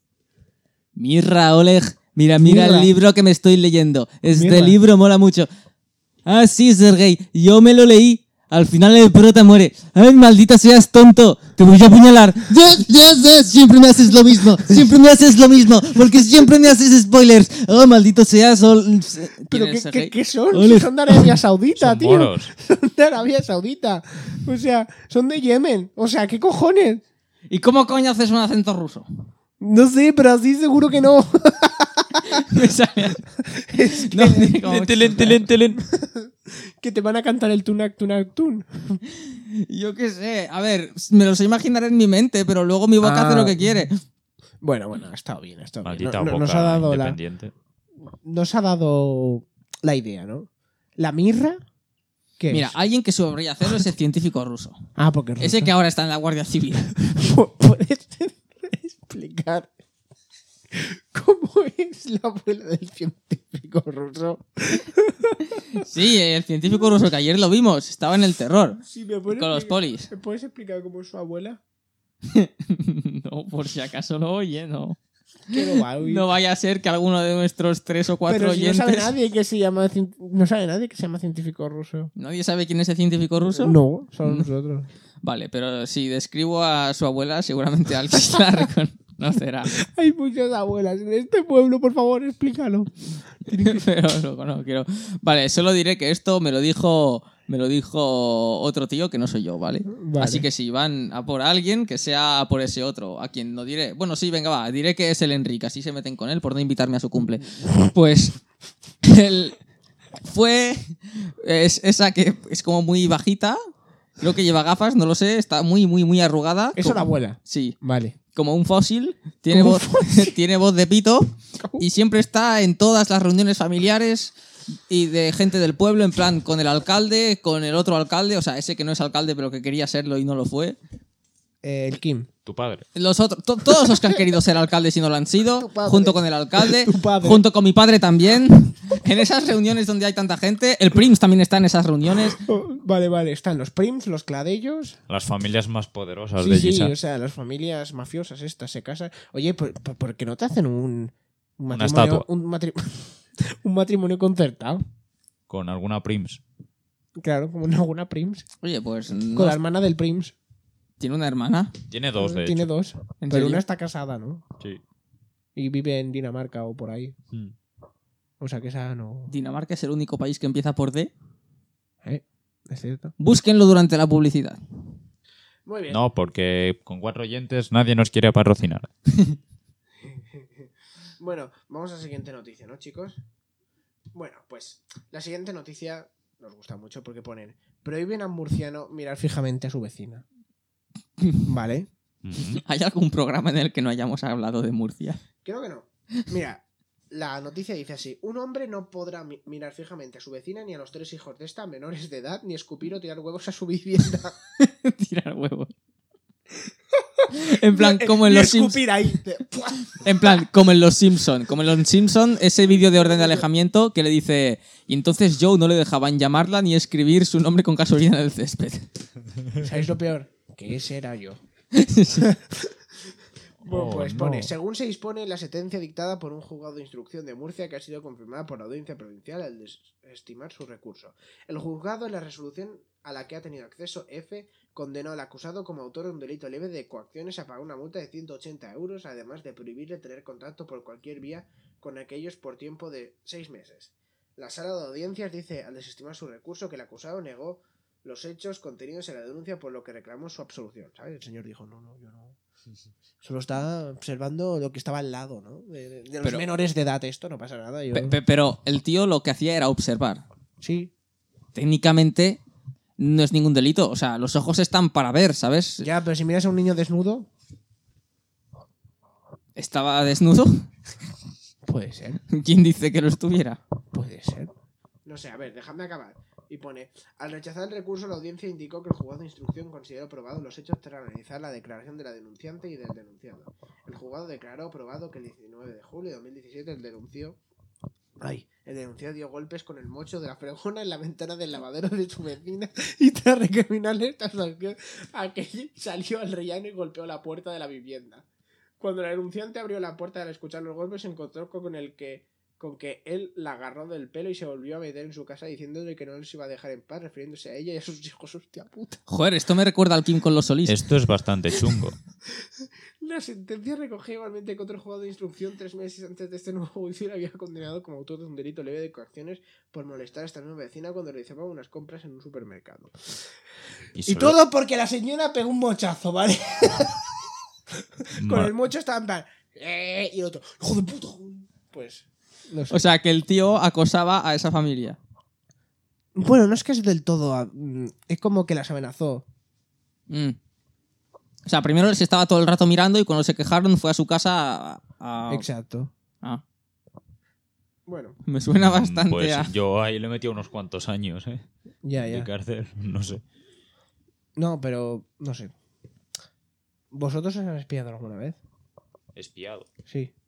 Mirra, Oleg. Mira, mira Mirra. el libro que me estoy leyendo. Este Mirra. libro mola mucho. Ah, sí, Sergei. Yo me lo leí. Al final el prota muere. ¡Ay, maldita seas tonto! ¡Te voy a apuñalar! ¡Ya, ya sé! Siempre me haces lo mismo. Siempre me haces lo mismo. Porque siempre me haces spoilers. ¡Oh, maldito seas! Ol- ¿Quién ¿Pero es qué, Sergei? qué, qué son? Oleg. Si son de Arabia Saudita, Son tío. moros. Son de Arabia Saudita. O sea, son de Yemen. O sea, ¿qué cojones? ¿Y cómo coño haces un acento ruso? No sé, pero así seguro que no. Me sale- Es que, No, como- Telen, telen, telen. que te van a cantar el tunak, tunak, tun. Yo qué sé. A ver, me los imaginar en mi mente, pero luego mi boca Ah. hace lo que quiere. Bueno, bueno, ha estado bien, ha estado bien. Maldita No- no- boca nos ha dado la, independiente. nos ha dado la idea, ¿no? La mirra. ¿Qué Mira, es? alguien que sabría hacerlo es el científico ruso. Ah, porque es Ese ruso. que ahora está en la Guardia Civil. ¿Puedes explicar ¿Cómo es la abuela del científico ruso? Sí, el científico ruso que ayer lo vimos, estaba en el terror. Sí, ¿me puedes Con los explicar- polis. ¿Me puedes explicar cómo es su abuela? No, por si acaso lo oye, no. Que no va a oír. No vaya a ser que alguno de nuestros tres o cuatro Pero si no oyentes... sabe nadie que se llama cien- no sabe nadie que se llama científico ruso. ¿Nadie sabe quién es el científico ruso? No, solo nosotros. Vale, pero si describo a su abuela, seguramente alguien la reconocerá. Hay muchas abuelas en este pueblo, por favor, explícalo. Pero luego no quiero. Vale, solo diré que esto me lo dijo. Me lo dijo otro tío que no soy yo, ¿vale? Vale. Así que si van a por alguien, que sea a por ese otro, a quien no diré. Bueno, sí, venga, va, diré que es el Enrique, así se meten con él por no invitarme a su cumple. Pues él fue es esa que es como muy bajita, creo que lleva gafas, no lo sé, está muy, muy, muy arrugada. Eso Como- la abuela. Sí, Vale. como un fósil, tiene Como un voz, tiene voz de pito y siempre está en todas las reuniones familiares y de gente del pueblo, en plan con el alcalde, con el otro alcalde, o sea, ese que no es alcalde pero que quería serlo y no lo fue. Eh, el Kim. Tu padre. Los otros, to- todos los que han querido ser alcaldes y no lo han sido, Tu padre. junto con el alcalde, Tu padre. junto con mi padre también. En esas reuniones donde hay tanta gente, el Prims también está en esas reuniones. Oh, vale, vale. Están los prims, los cladellos. Las familias más poderosas Sí, de sí, Gisa. o sea, las familias mafiosas estas se casan. Oye, ¿por, por- por qué no te hacen un, un Una matrimonio, estatua. un, matri- un matrimonio concertado? Con alguna Prims. Claro, como en alguna prims. Oye, pues Con no- la hermana del prims. tiene una hermana. Tiene dos, de Tiene hecho. dos. ¿En Pero serio? una está casada, ¿no? Sí. Y vive en Dinamarca o por ahí. Mm. O sea que esa no. Dinamarca es el único país que empieza por D. ¿Eh? Es cierto. Búsquenlo durante la publicidad. Muy bien. No, porque con cuatro oyentes nadie nos quiere patrocinar. Bueno, vamos a la siguiente noticia, ¿no, chicos? Bueno, pues la siguiente noticia nos gusta mucho porque ponen: prohíben a un murciano mirar fijamente a su vecina. ¿Vale? Mm. ¿Hay algún programa en el que no hayamos hablado de Murcia? Creo que no. Mira, la noticia dice así: un hombre no podrá mi- mirar fijamente a su vecina ni a los tres hijos de esta menores de edad, ni escupir o tirar huevos a su vivienda. Tirar huevos. En plan, como en Ni los Simpsons. escupir ahí. de- En plan, como en Los Simpson. Como en Los Simpson, ese vídeo de orden de alejamiento que le dice. Y entonces Joe no le dejaban llamarla ni escribir su nombre con gasolina en el césped. ¿Sabéis lo peor? Que ese era yo. Bueno, Oh, pues no. pone: según se dispone la sentencia dictada por un juzgado de instrucción de Murcia que ha sido confirmada por la audiencia provincial al desestimar su recurso. El juzgado, en la resolución a la que ha tenido acceso F, condenó al acusado como autor de un delito leve de coacciones a pagar una multa de ciento ochenta euros, además de prohibirle tener contacto por cualquier vía con aquellos por tiempo de seis meses. La sala de audiencias dice, al desestimar su recurso, que el acusado negó los hechos contenidos en la denuncia, por lo que reclamó su absolución. ¿Sabes? El señor dijo: no, no, yo no. Solo está observando lo que estaba al lado, ¿no? De, de- de los Pero- menores de edad, esto no pasa nada. Yo... Pe- pe- Pero el tío lo que hacía era observar. Sí, Técnicamente no es ningún delito. O sea, los ojos están para ver, ¿sabes? ya, pero si miras a un niño desnudo, ¿Estaba desnudo? puede ser, ¿Quién dice que lo estuviera? puede ser. No sé, a ver, déjame acabar. Y pone: al rechazar el recurso, la audiencia indicó que el juzgado de instrucción consideró probado los hechos tras analizar la declaración de la denunciante y del denunciado. El juzgado declaró probado que el diecinueve de julio de dos mil diecisiete el denunció... Ay, el denunciado dio golpes con el mocho de la fregona en la ventana del lavadero de su vecina y tras recriminarle esta sanción, aquel salió al rellano y golpeó la puerta de la vivienda. Cuando la denunciante abrió la puerta al escuchar los golpes, se encontró con el que con que él la agarró del pelo y se volvió a meter en su casa diciéndole que no les iba a dejar en paz, refiriéndose a ella y a sus hijos. Hostia puta. Joder, esto me recuerda al Kim con los Solís. Esto es bastante chungo. La sentencia recogía igualmente que otro juzgado de instrucción tres meses antes de este nuevo juicio le había condenado como autor de un delito leve de coacciones por molestar a esta nueva vecina cuando realizaba unas compras en un supermercado. Y, Y solo- todo porque la señora pegó un mochazo, ¿vale? Con Ma- el mocho estaba en plan... "Eh", y el otro... ¡Hijo de puta! Pues... No sé. O sea, que el tío acosaba a esa familia. Bueno, no es que es del todo... a- mm, Es como que las amenazó. Mm. O sea, primero les estaba todo el rato mirando y cuando se quejaron fue a su casa a... a- Exacto. Ah, Bueno, me suena bastante Pues a... yo ahí le metí unos cuantos años, ¿eh? ya, De ya. cárcel, no sé. No, pero... No sé. ¿Vosotros os han espiado alguna vez? Espiado. Sí.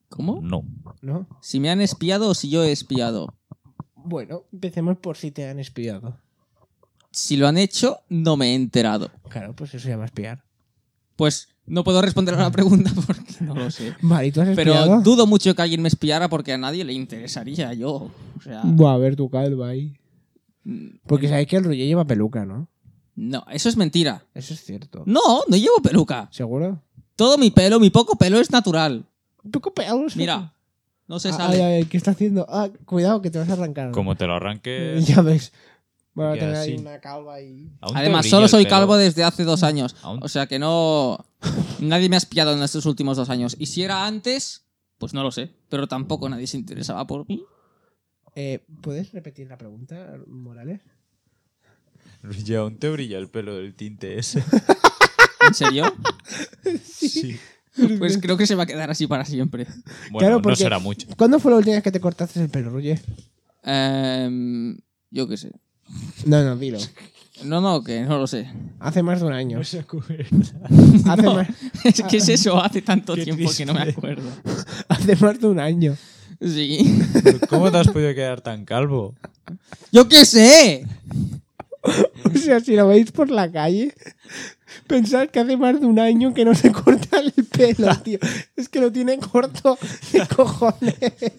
¿Cómo? No. ¿No? Si me han espiado o si yo he espiado. Bueno, empecemos por si te han espiado. Si lo han hecho, no me he enterado. Claro, pues eso se llama espiar. Pues no puedo responder a la pregunta porque no lo sé. Vale, ¿y tú has Pero espiado? dudo mucho que alguien me espiara porque a nadie le interesaría yo. O sea, Buah, a ver tu calva ahí. mm, Porque sabéis que el Roger lleva peluca, ¿no? no, eso es mentira. Eso es cierto. No, no llevo peluca. ¿Seguro? Todo mi pelo, mi poco pelo es natural. Un poco pegados. Mira, no se Ah, sale. ay, ay, ¿qué está haciendo? Ah, cuidado que te vas a arrancar. Como te lo arranque. Ya ves. Bueno, Queda tener ahí así. una calva y... aún te Además, brilla solo el soy pelo. calvo desde hace dos años. Aún- O sea que no... Nadie me ha espiado en estos últimos dos años. Y si era antes, pues no lo sé. Pero tampoco nadie se interesaba por mí. Eh, ¿Puedes repetir la pregunta, Morales? Y aún te brilla el pelo del tinte ese. ¿En serio? Sí. Pues creo que se va a quedar así para siempre. Bueno, Claro, no porque- será mucho. ¿Cuándo fue la última vez que te cortaste el pelo, Roger? Em, yo qué sé. No, no, dilo. No, no, que no lo sé. Hace más de un año. se acuerda. Hace, No. más, ¿Qué es eso? Hace tanto Qué tiempo que no me triste. acuerdo. hace más de un año. Sí. ¿Cómo te has podido quedar tan calvo? ¡Yo qué sé! O sea, si lo veis por la calle, pensad que hace más de un año que no se corta el pelo, tío. Es que lo tiene corto de cojones.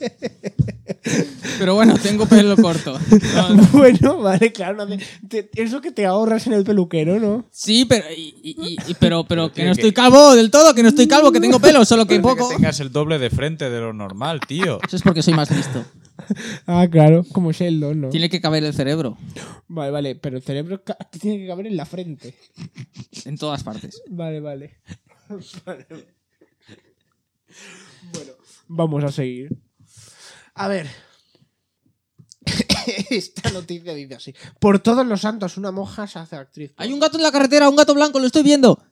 Pero bueno, tengo pelo corto. No, Bueno, vale, claro. no hace- te- eso que te ahorras en el peluquero, ¿no? sí, pero, y- y- y- pero, pero que tiene no que- estoy calvo del todo, que no estoy calvo, que tengo pelo, solo que Parece poco. que tengas el doble de frente de lo normal, tío. Eso es porque soy más listo. Ah, claro, como Sheldon, ¿no? Tiene que caber el cerebro Vale, vale, pero el cerebro ca- tiene que caber en la frente. en todas partes. Vale, vale. Vale. Bueno, vamos a seguir. A ver. Esta noticia dice así. Por todos los santos, una monja se hace actriz. Hay un gato en la carretera, un gato blanco, lo estoy viendo.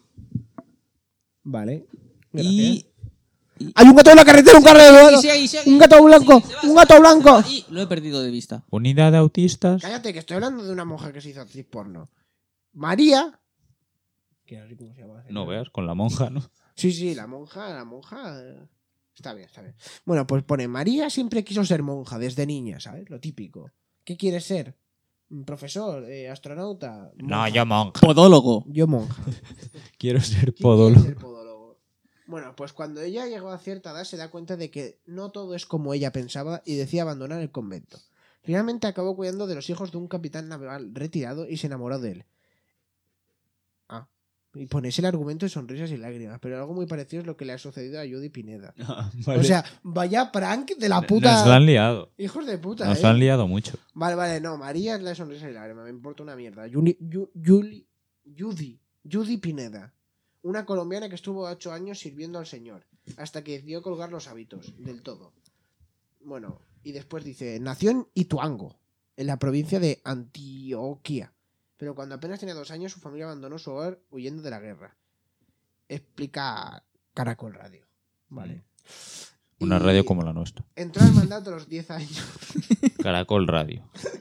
Vale. Y... Gracias. Hay un gato en la carretera, un carro de y gato. sigue, sigue, Un gato blanco, sigue, se va, un se va, gato se blanco. va, y lo he perdido de vista. Unidad de autistas. Cállate, que estoy hablando de una monja que se hizo actriz porno. María. Que no sé cómo se llama. No veas, con la monja, ¿no? Sí, sí, la monja, la monja. eh, Está bien, está bien. Bueno, pues pone, María siempre quiso ser monja desde niña, ¿sabes? Lo típico. ¿Qué quieres ser? ¿Un profesor? Eh, ¿Astronauta? No, Monja. yo monja. Podólogo. Yo monja. Quiero ser ¿Quién podólogo. quiere ser podólogo? Bueno, pues cuando ella llegó a cierta edad se da cuenta de que no todo es como ella pensaba y decide abandonar el convento. Finalmente acabó cuidando de los hijos de un capitán naval retirado y se enamoró de él. Ah, y pones el argumento de sonrisas y lágrimas, pero algo muy parecido es lo que le ha sucedido a Judy Pineda. O sea, vaya prank de la puta... Nos la han liado. Hijos de puta, Nos eh. la han liado mucho. Vale, vale, no, María es la sonrisa y lágrima, me importa una mierda. Yuli, Yu- Yuli, Judy, Judy Pineda, una colombiana que estuvo ocho años sirviendo al señor, hasta que decidió colgar los hábitos, del todo. Bueno, y después dice, nació en Ituango, en la provincia de Antioquia, pero cuando apenas tenía dos años su familia abandonó su hogar huyendo de la guerra. Explica Caracol Radio. Vale. Una Y radio como la nuestra. entró al mandato a los diez años. Caracol Radio.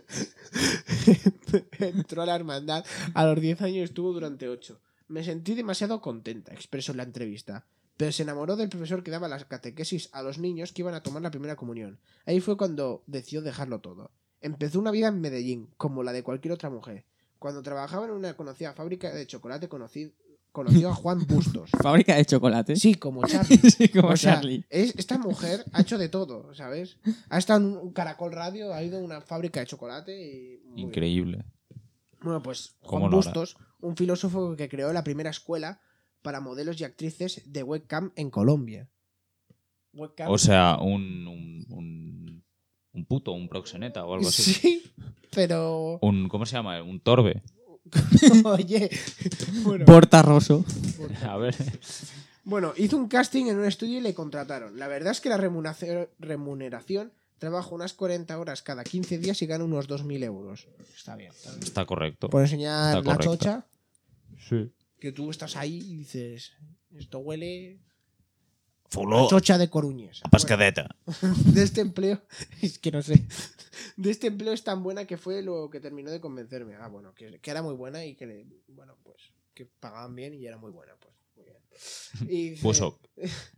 Entró a la hermandad a los diez años y estuvo durante ocho. Me sentí demasiado contenta, expresó en la entrevista. Pero se enamoró del profesor que daba las catequesis a los niños que iban a tomar la primera comunión. Ahí fue cuando decidió dejarlo todo. Empezó una vida en Medellín, como la de cualquier otra mujer. Cuando trabajaba en una conocida fábrica de chocolate, conocí, conoció a Juan Bustos. Fábrica de chocolate. Sí, como Charlie. Sí, como O sea, Charlie. es- esta mujer ha hecho de todo, ¿sabes? Ha estado en un Caracol Radio, ha ido a una fábrica de chocolate y... muy bien. Increíble. Bueno, pues ¿Cómo Juan lo hará? Bustos, un filósofo que creó la primera escuela para modelos y actrices de webcam en Colombia. Webcam. O sea, un, un, un, un puto, un proxeneta o algo así. Sí, pero... Un, ¿cómo se llama? Un torbe. Oye, bueno, Portarroso. A ver. bueno, hizo un casting en un estudio y le contrataron. La verdad es que la remuneración, remuneración trabaja unas cuarenta horas cada quince días y gana unos dos mil euros. Está bien. Está bien. Está correcto. Por enseñar Está la correcto. chocha, Sí. que tú estás ahí y dices, esto huele a Fuló. chocha de Coruñes. A pascadeta. De este empleo, es que no sé, de este empleo es tan buena que fue lo que terminó de convencerme. Ah, bueno, que, que era muy buena y que, le- bueno, pues, que pagaban bien y era muy buena, pues, muy bien. Y dice, Pues ok.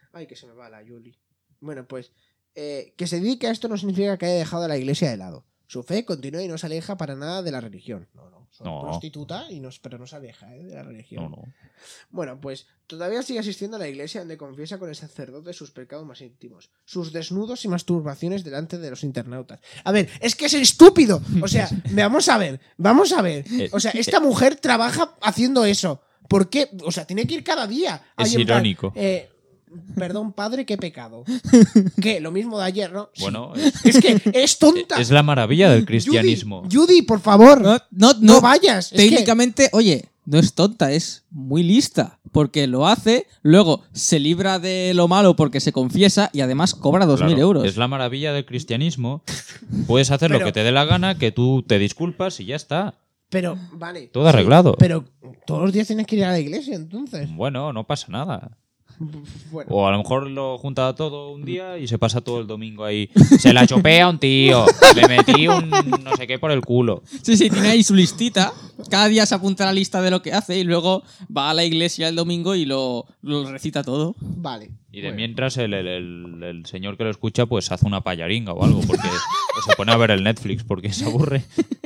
Ay, que se me va la Yuli. Bueno, pues eh, que se dedique a esto no significa que haya dejado a la iglesia de lado. Su fe continúa y no se aleja para nada de la religión. No, no. Soy No. prostituta, y no, pero no se aleja ¿eh? de la religión. No, no. Bueno, pues todavía sigue asistiendo a la iglesia donde confiesa con el sacerdote sus pecados más íntimos, sus desnudos y masturbaciones delante de los internautas. A ver, es que es estúpido. O sea, vamos a ver, vamos a ver. O sea, esta mujer trabaja haciendo eso. ¿Por qué? O sea, tiene que ir cada día. Es Ahí en plan, irónico. eh, perdón, padre, qué pecado. ¿Qué? Lo mismo de ayer, ¿no? Sí. Bueno, es, Es que es tonta. es la maravilla del cristianismo. Judy, Judy, por favor. No, no, No, no. vayas. Es Técnicamente, oye, no es tonta, es muy lista. Porque lo hace, luego se libra de lo malo porque se confiesa y además cobra dos mil Claro, euros. Es la maravilla del cristianismo. Puedes hacer Pero- lo que te dé la gana, que tú te disculpas y ya está. que- Pero, vale. Todo arreglado. Pero todos los días tienes que ir a la iglesia, entonces. Bueno, no pasa nada. Bueno. O a lo mejor lo junta todo un día y se pasa todo el domingo ahí. Se la chopea a un tío. Le metí un no sé qué por el culo. Sí, sí, tiene ahí su listita. Cada día se apunta a la lista de lo que hace y luego va a la iglesia el domingo y lo, lo recita todo. Vale. Y de Bueno. mientras el, el- el- el señor que lo escucha pues hace una payaringa o algo. Porque o se pone a ver el Netflix porque se aburre.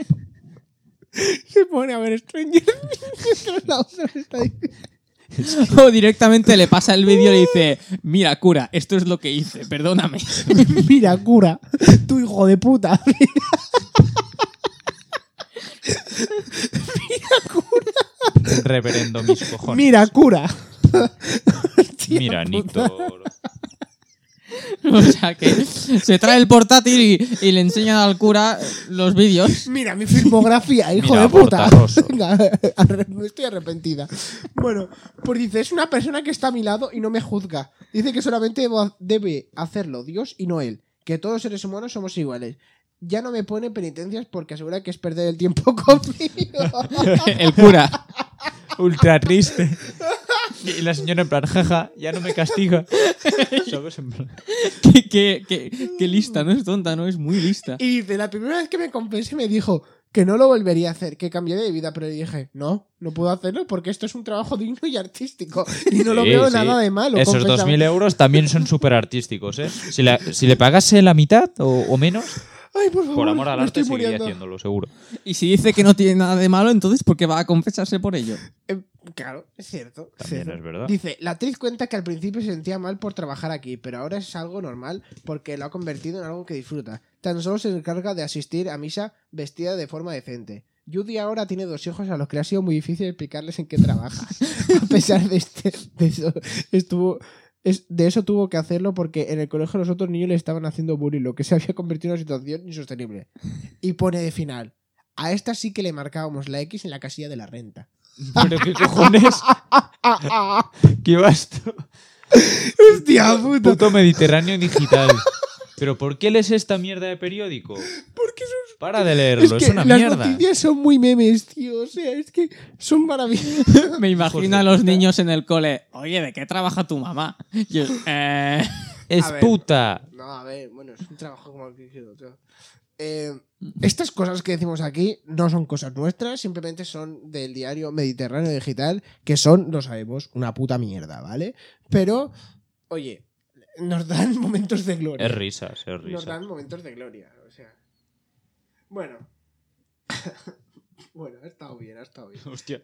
Se pone a ver Stranger Things mientras la otra está diciendo. O directamente le pasa el vídeo y le dice, mira, cura, esto es lo que hice, perdóname. Mira, cura, tu hijo de puta. Reverendo mis cojones. Mira, cura. Hostia Mira, puta. Níctor. O sea que se trae el portátil y, y le enseñan al cura los vídeos. Mira mi filmografía, hijo Mira, de puta. Portarroso. Venga, arre- estoy arrepentida. Bueno, pues dice, es una persona que está a mi lado y no me juzga. Dice que solamente debo- debe hacerlo Dios y no él. Que todos los seres humanos somos iguales. Ya no me pone penitencias porque asegura que es perder el tiempo conmigo. El cura. Ultra triste. Y la señora en plan, jaja, ya no me castiga. ¿Sabes? En plan, Qué, qué- qué- qué lista, no es tonta, no es muy lista. Y dice, la primera vez que me compensé me dijo que no lo volvería a hacer, que cambiaría de vida, pero le dije, no, no puedo hacerlo porque esto es un trabajo digno y artístico y no lo sí, veo sí. nada de malo. Esos confesaba. dos mil euros también son súper artísticos, ¿eh? Si, la- si le pagase la mitad o, o menos, Ay, por favor, por amor al me arte estoy seguiría muriendo. haciéndolo, seguro. Y si dice que no tiene nada de malo, entonces ¿por qué va a confesarse por ello? Eh, claro, es cierto. es También cierto. es verdad. Dice, la actriz cuenta que al principio se sentía mal por trabajar aquí, pero ahora es algo normal porque lo ha convertido en algo que disfruta. Tan solo se encarga de asistir a misa vestida de forma decente. Judy ahora tiene dos hijos a los que le ha sido muy difícil explicarles en qué trabaja. A pesar de, este, de eso, estuvo... Es, de eso tuvo que hacerlo porque en el colegio los otros niños le estaban haciendo bullying, lo que se había convertido en una situación insostenible. Y pone de final, a esta sí que le marcábamos la X en la casilla de la renta. ¿Pero qué cojones? ¿Qué basto? ¡Hostia puta! Puto Mediterráneo digital. ¿Pero por qué lees esta mierda de periódico? Porque son... Para de leerlo, es, que una las mierda. noticias son muy memes, tío. O sea, es que son maravillosas. Me imagino a los niños en el cole. Oye, ¿de qué trabaja tu mamá? Y yo, eh... Es A ver. puta. No, a ver, bueno, es un trabajo como el que hice otro. Eh, estas cosas que decimos aquí no son cosas nuestras, simplemente son del diario Mediterráneo Digital, que son, lo sabemos, una puta mierda, ¿vale? Pero, oye, nos dan momentos de gloria. Es risas, es Nos risas. dan momentos de gloria, o sea. Bueno. Bueno, ha estado bien, ha estado bien. Hostia.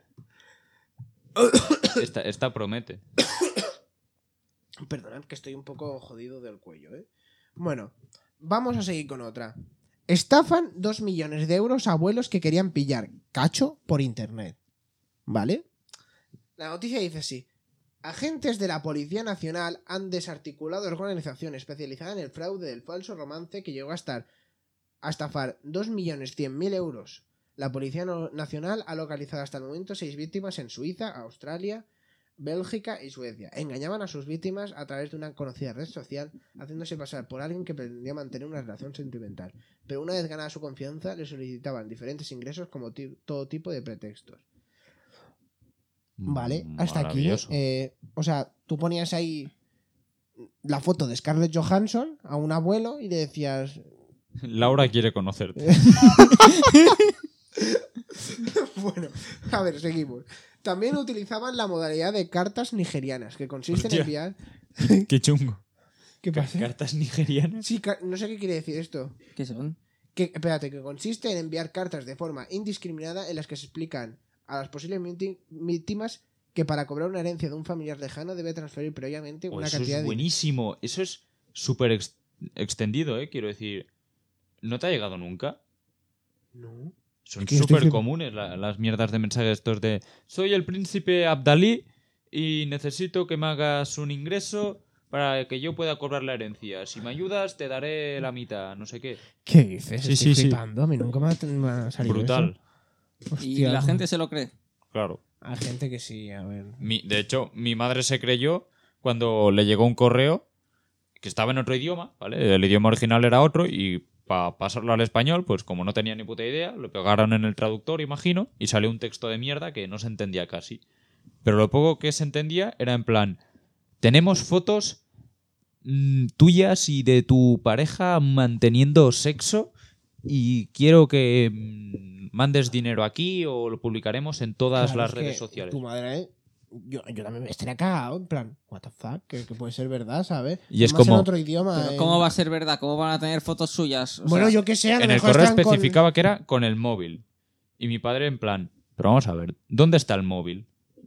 Esta, esta promete. Perdonad que estoy un poco jodido del cuello, ¿eh? Bueno, vamos a seguir con otra. Estafan dos millones de euros a abuelos que querían pillar cacho por internet. ¿Vale? La noticia dice así. Agentes de la Policía Nacional han desarticulado una organización especializada en el fraude del falso romance que llegó a estar a estafar dos millones cien mil euros. La Policía no- Nacional ha localizado hasta el momento seis víctimas en Suiza, Australia, Bélgica y Suecia. Engañaban a sus víctimas a través de una conocida red social, haciéndose pasar por alguien que pretendía mantener una relación sentimental. Pero una vez ganada su confianza, le solicitaban diferentes ingresos como ti- todo tipo de pretextos. Vale, hasta aquí. Maravilloso. eh, o sea, tú ponías ahí la foto de Scarlett Johansson a un abuelo y le decías... Laura quiere conocerte. Bueno, a ver, seguimos. También utilizaban la modalidad de cartas nigerianas, que consiste Hostia. en enviar Qué chungo. ¿Qué pasa? ¿Cartas nigerianas? Sí, ca- no sé qué quiere decir esto. ¿Qué son? Que, espérate, que consiste en enviar cartas de forma indiscriminada en las que se explican a las posibles vícti- víctimas que para cobrar una herencia de un familiar lejano debe transferir previamente Oh, una eso cantidad es de... buenísimo. Eso es súper ex- extendido, ¿eh? Quiero decir, ¿no te ha llegado nunca? No. Son Es que yo estoy súper flip- comunes la- las mierdas de mensajes estos de soy el príncipe Abdalí y necesito que me hagas un ingreso para que yo pueda cobrar la herencia. Si me ayudas, te daré la mitad, no sé qué. ¿Qué dices? Sí, Estoy sí, sí. flipando. A mí nunca me ha, me ha salido Brutal. eso. Y Hostia, la no. gente se lo cree. Claro. Hay gente que sí, a ver. Mi- de hecho, mi madre se creyó cuando le llegó un correo que estaba en otro idioma, ¿vale? El idioma original era otro y para pasarlo al español, pues como no tenía ni puta idea, lo pegaron en el traductor, imagino, y salió un texto de mierda que no se entendía casi. Pero lo poco que se entendía era en plan, tenemos fotos mm, tuyas y de tu pareja manteniendo sexo y quiero que mm, mandes dinero aquí o lo publicaremos en todas Claro, las es que redes sociales. Tu madre, ¿eh? Yo, yo también me estaría cagado, en plan, what the fuck, que, que puede ser verdad, ¿sabes? Y es Además, como- en otro idioma. Pero en- ¿cómo va a ser verdad? ¿Cómo van a tener fotos suyas? O Bueno, sea, yo que sé, a lo En el mejor correo están con- especificaba que era con el móvil. Y mi padre en plan, pero vamos a ver, ¿dónde está el móvil?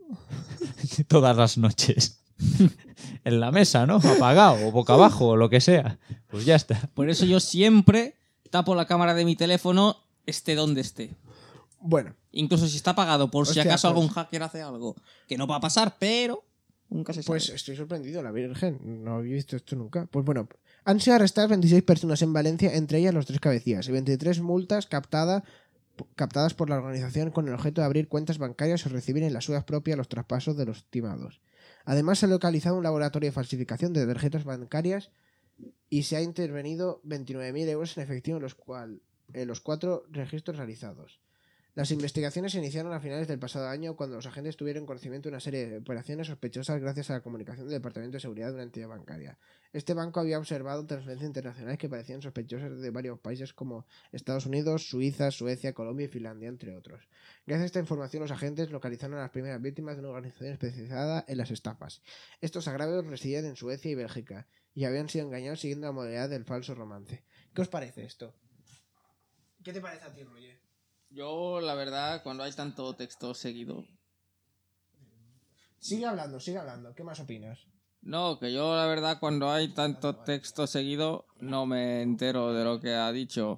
Todas las noches. En la mesa, ¿no? Apagado, o boca abajo, o lo que sea. Pues ya está. Por eso yo siempre tapo la cámara de mi teléfono, esté donde esté. Bueno, Incluso si está apagado, por si Hostia, acaso pues- algún hacker hace algo. Que no va a pasar, pero nunca se sabe. pues estoy sorprendido, la Virgen. No había visto esto nunca. Pues bueno, han sido arrestadas veintiséis personas en Valencia, entre ellas los tres cabecillas, y veintitrés multas captada- captadas por la organización con el objeto de abrir cuentas bancarias o recibir en las suyas propias los traspasos de los timados. Además, se ha localizado un laboratorio de falsificación de tarjetas bancarias y se ha intervenido veintinueve mil euros en efectivo en los, cual, en los cuatro registros realizados. Las investigaciones se iniciaron a finales del pasado año cuando los agentes tuvieron conocimiento de una serie de operaciones sospechosas gracias a la comunicación del Departamento de Seguridad de una entidad bancaria. Este banco había observado transferencias internacionales que parecían sospechosas de varios países como Estados Unidos, Suiza, Suecia, Colombia y Finlandia, entre otros. Gracias a esta información, los agentes localizaron a las primeras víctimas de una organización especializada en las estafas. Estos agravios residían en Suecia y Bélgica y habían sido engañados siguiendo la modalidad del falso romance. ¿Qué os parece esto? ¿Qué te parece a ti, Roger? Yo, la verdad, cuando hay tanto texto seguido... Sigue hablando, sigue hablando. ¿Qué más opinas? No, que yo, la verdad, cuando hay tanto texto seguido, no me entero de lo que ha dicho.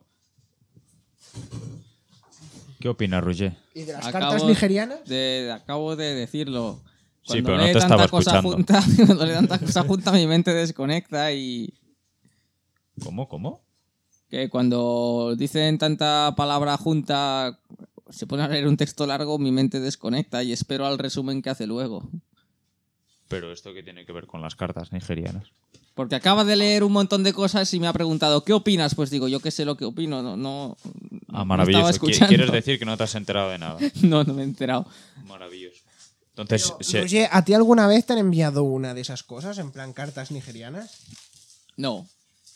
¿Qué opinas, Roger? ¿Y de las Acabo cartas nigerianas? De, acabo de decirlo. Sí, Cuando pero no lee te tanta estaba cosa escuchando. junta, cuando lee tanta cosa junta, mi mente desconecta y... ¿Cómo? ¿Cómo? Que cuando dicen tanta palabra junta, se pone a leer un texto largo, mi mente desconecta y espero al resumen que hace luego. Pero esto qué tiene que ver con las cartas nigerianas. Porque acaba de leer un montón de cosas y me ha preguntado, ¿qué opinas? Pues digo, yo qué sé lo que opino, no, no, Ah, no maravilloso. estaba Qui- escuchando. ¿Quieres decir que no te has enterado de nada? No, no me he enterado. Maravilloso. Entonces, se- Roger, ¿a ti alguna vez te han enviado una de esas cosas, en plan cartas nigerianas? No.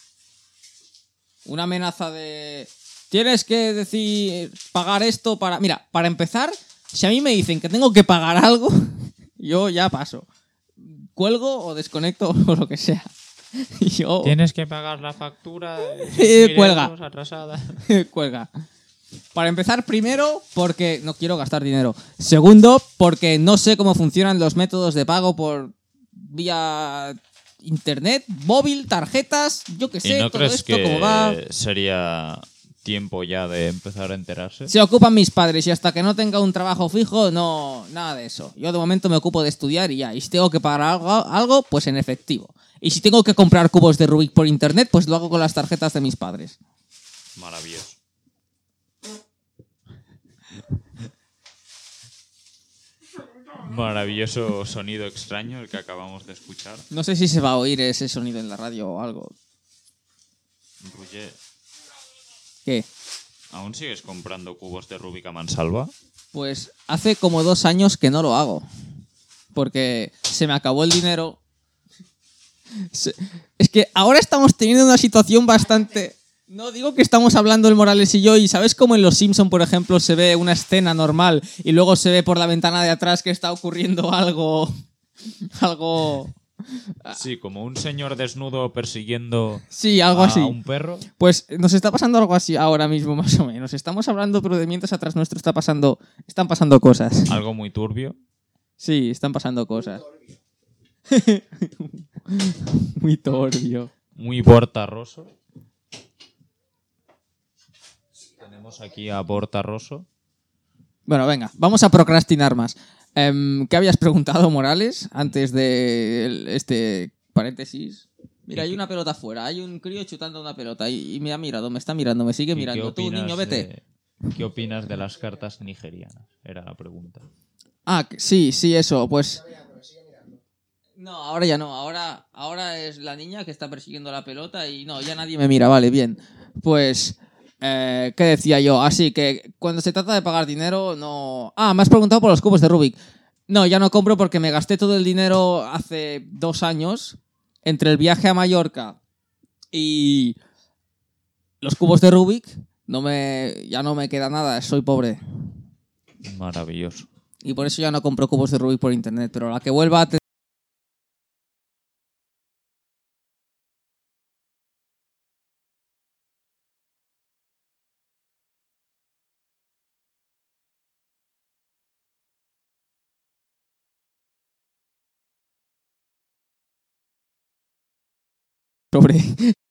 Una amenaza de... Tienes que decir, pagar esto para... Mira, para empezar, si a mí me dicen que tengo que pagar algo, yo ya paso. Cuelgo o desconecto o lo que sea. Y yo... Tienes que pagar la factura de Eh, seis mil cuelga. euros atrasada. Cuelga. Para empezar, primero, porque no quiero gastar dinero. Segundo, porque no sé cómo funcionan los métodos de pago por vía internet, móvil, tarjetas, yo qué ¿Y sé, no todo crees esto que cómo va. sería tiempo ya de empezar a enterarse? Se ocupan mis padres y hasta que no tenga un trabajo fijo, no, nada de eso. Yo de momento me ocupo de estudiar y ya. Y si tengo que pagar algo, algo, pues en efectivo. Y si tengo que comprar cubos de Rubik por internet, pues lo hago con las tarjetas de mis padres. Maravilloso. Maravilloso sonido extraño el que acabamos de escuchar. No sé si se va a oír ese sonido en la radio o algo. Roger, ¿Qué? ¿aún sigues comprando cubos de Rubik a mansalva? Pues hace como dos años que no lo hago. Porque se me acabó el dinero. Se- Es que ahora estamos teniendo una situación bastante... No digo que estamos hablando el Morales y yo, y ¿sabes cómo en Los Simpson, por ejemplo, se ve una escena normal y luego se ve por la ventana de atrás que está ocurriendo algo... algo Sí, como un señor desnudo persiguiendo Sí, algo a así. un perro. Pues nos está pasando algo así ahora mismo, más o menos. Estamos hablando, pero de mientras atrás nuestro está pasando, están pasando cosas. Algo muy turbio. Sí, están pasando cosas. Muy turbio. Muy bortarroso. Tenemos aquí a Bortarroso. Bueno, venga, vamos a procrastinar más. Em, ¿Qué habías preguntado, Morales, antes de el- este paréntesis? Mira, hay una pelota afuera, hay un crío chutando una pelota y, y me ha mirado, me está mirando, me sigue ¿Y mirando. qué Tú, opinas niño, vete. de- ¿Qué opinas de las cartas nigerianas? Era la pregunta. Ah, que- sí, sí, eso, pues... No, ahora ya no, ahora, ahora es la niña que está persiguiendo la pelota y no, ya nadie me mira, vale, bien. Pues, eh, ¿qué decía yo? Así que cuando se trata de pagar dinero, no... Ah, me has preguntado por los cubos de Rubik. No, ya no compro porque me gasté todo el dinero hace dos años entre el viaje a Mallorca y los cubos de Rubik. No me, ya no me queda nada, soy pobre. Maravilloso. Y por eso ya no compro cubos de Rubik por internet, pero la que vuelva a tener... Sobre...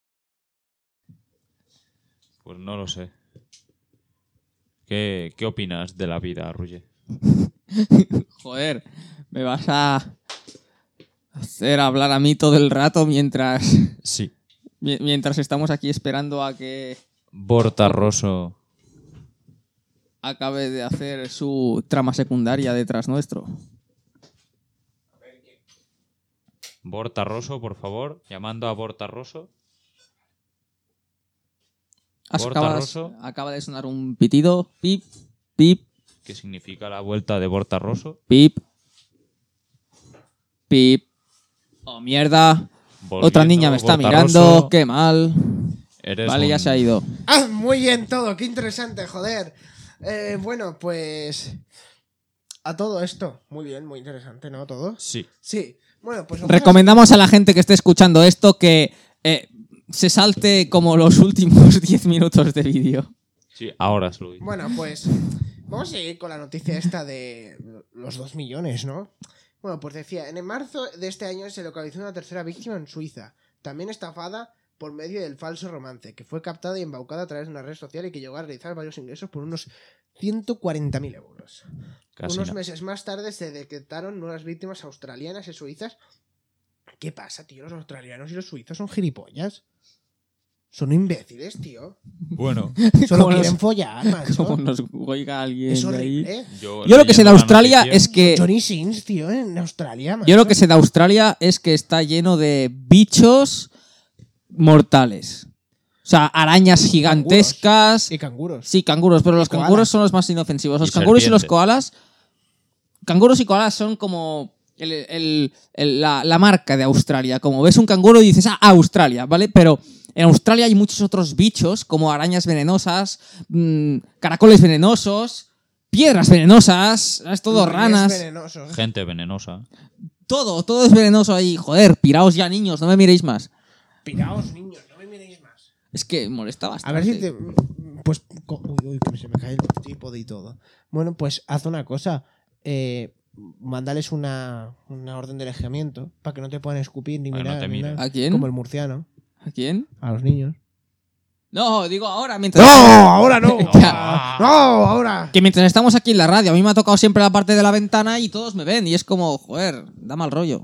Pues no lo sé. ¿Qué, qué opinas de la vida, Ruye? Joder, me vas a hacer hablar a mí todo el rato mientras, Sí. mi- mientras estamos aquí esperando a que Bortarroso. acabe de hacer su trama secundaria detrás nuestro. Bortarroso, por favor. Llamando a Bortarroso. Has- Bortarroso. acabas- acaba de sonar un pitido. Pip, pip, ¿Qué significa la vuelta de Bortarroso? pip, pip. Oh, mierda. Otra Volviendo, niña me está Bortarroso. mirando. Qué mal. Eres Vale, ya un- se ha ido. Ah, muy bien todo, qué interesante, joder. Eh, bueno, pues... A todo esto. Muy bien, muy interesante, ¿no? Todo. Sí. Sí. Bueno, pues... vamos a- Recomendamos a la gente que esté escuchando esto que eh, se salte como los últimos diez minutos de vídeo. Sí, ahora se lo digo. Bueno, pues... Vamos a seguir con la noticia esta de los dos millones, ¿no? Bueno, pues decía, en el marzo de este año se localizó una tercera víctima en Suiza, también estafada por medio del falso romance, que fue captada y embaucada a través de una red social y que llegó a realizar varios ingresos por unos ciento cuarenta mil euros. Casi Unos nada. meses más tarde se detectaron nuevas víctimas australianas y suizas. ¿Qué pasa, tío? Los australianos y los suizos son gilipollas. Son imbéciles, tío. Bueno, Solo Como quieren nos- follar, macho. Como nos oiga alguien Es de ahí. horrible, ¿eh? yo, Yo lo que sé de leyendo la Australia noticia- es que... Johnny Sins, tío, en Australia, macho. Yo lo que sé de Australia es que está lleno de bichos mortales. O sea, arañas gigantescas. Y canguros. Sí, canguros, pero los koalas. canguros son los más inofensivos. Los Y canguros y los serpientes. koalas. Canguros y koalas son como el- el- el- la, la marca de Australia. Como ves un canguro y dices, ah, Australia, ¿vale? Pero en Australia hay muchos otros bichos, como arañas venenosas, mmm, caracoles venenosos, piedras venenosas, es todo Los ranas. venenosos. Gente venenosa. Todo, todo es venenoso ahí. Joder, piraos ya, niños, no me miréis más. Piraos, niños, no me miréis más. Es que molesta bastante. A ver si te... Pues... co- Uy, uy, que se me cae el trípode y todo. Bueno, pues haz una cosa. Eh, mándales una, una orden de alejamiento para que no te puedan escupir ni Para que no mirar. te ni miren. nada. ¿A quién? Como el murciano. ¿A quién? A los niños. No, digo ahora, mientras... ¡No! ¡Ahora no! Ya. ¡No! ¡Ahora! Que mientras estamos aquí en la radio, a mí me ha tocado siempre la parte de la ventana y todos me ven. Y es como, joder, da mal rollo.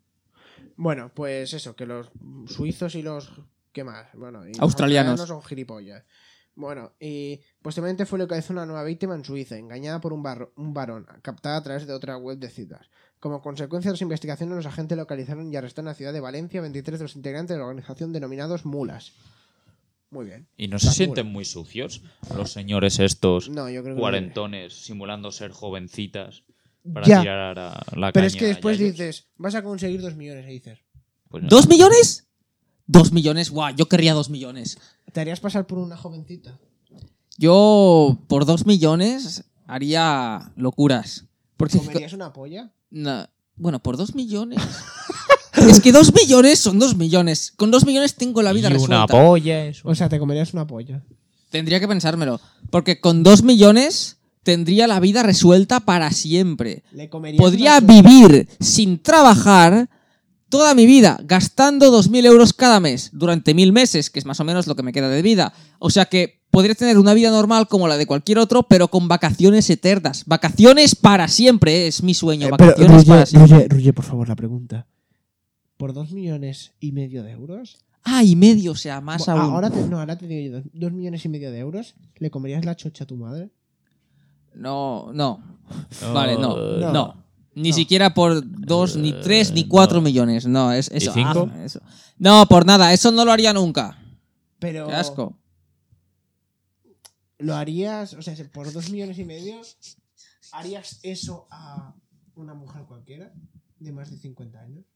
Bueno, pues eso, que los suizos y los... ¿Qué más? Bueno, y los Australianos. son gilipollas. Bueno, y posteriormente fue localizada una nueva víctima en Suiza, engañada por un, barro- un varón, captada a través de otra web de citas. Como consecuencia de las investigaciones, los agentes localizaron y arrestaron en la ciudad de Valencia veintitrés de los integrantes de la organización denominados mulas. Muy bien. ¿Y no se Las sienten mulas. muy sucios los señores estos No, yo creo que... cuarentones simulando ser jovencitas para Ya. tirar a la Pero caña es que después a yayos? dices, vas a conseguir dos millones, y dices, Pues no. ¿Dos millones? Dos millones, guau, yo querría dos millones. ¿te harías pasar por una jovencita? Yo, por dos millones, haría locuras. Porque... ¿Comerías una polla? No, bueno, por dos millones... es que dos millones son dos millones. Con dos millones tengo la vida y resuelta. una polla, eso. O sea, te comerías una polla. Tendría que pensármelo. Porque con dos millones tendría la vida resuelta para siempre. Le comerías Podría una- vivir sin trabajar toda mi vida, gastando dos mil euros cada mes, durante mil meses, que es más o menos lo que me queda de vida. O sea que podría tener una vida normal como la de cualquier otro, pero con vacaciones eternas. Vacaciones para siempre, ¿eh? Es mi sueño. Eh, pero, vacaciones para Roger, siempre. Roger, Roger, por favor, la pregunta. ¿Por dos millones y medio de euros? Ah, y medio, o sea, más Bo- aún. Ahora te, no, ahora te digo yo, dos, dos millones y medio de euros, ¿le comerías la chocha a tu madre? No, no. No, Vale, no, no. no. Ni No. siquiera por dos, ni tres, ni cuatro millones. No, es eso. ¿Y cinco? ah, eso. No, por nada. Eso no lo haría nunca. Pero... Qué asco. ¿Lo harías, o sea, por dos millones y medio, harías eso a una mujer cualquiera de más de cincuenta años?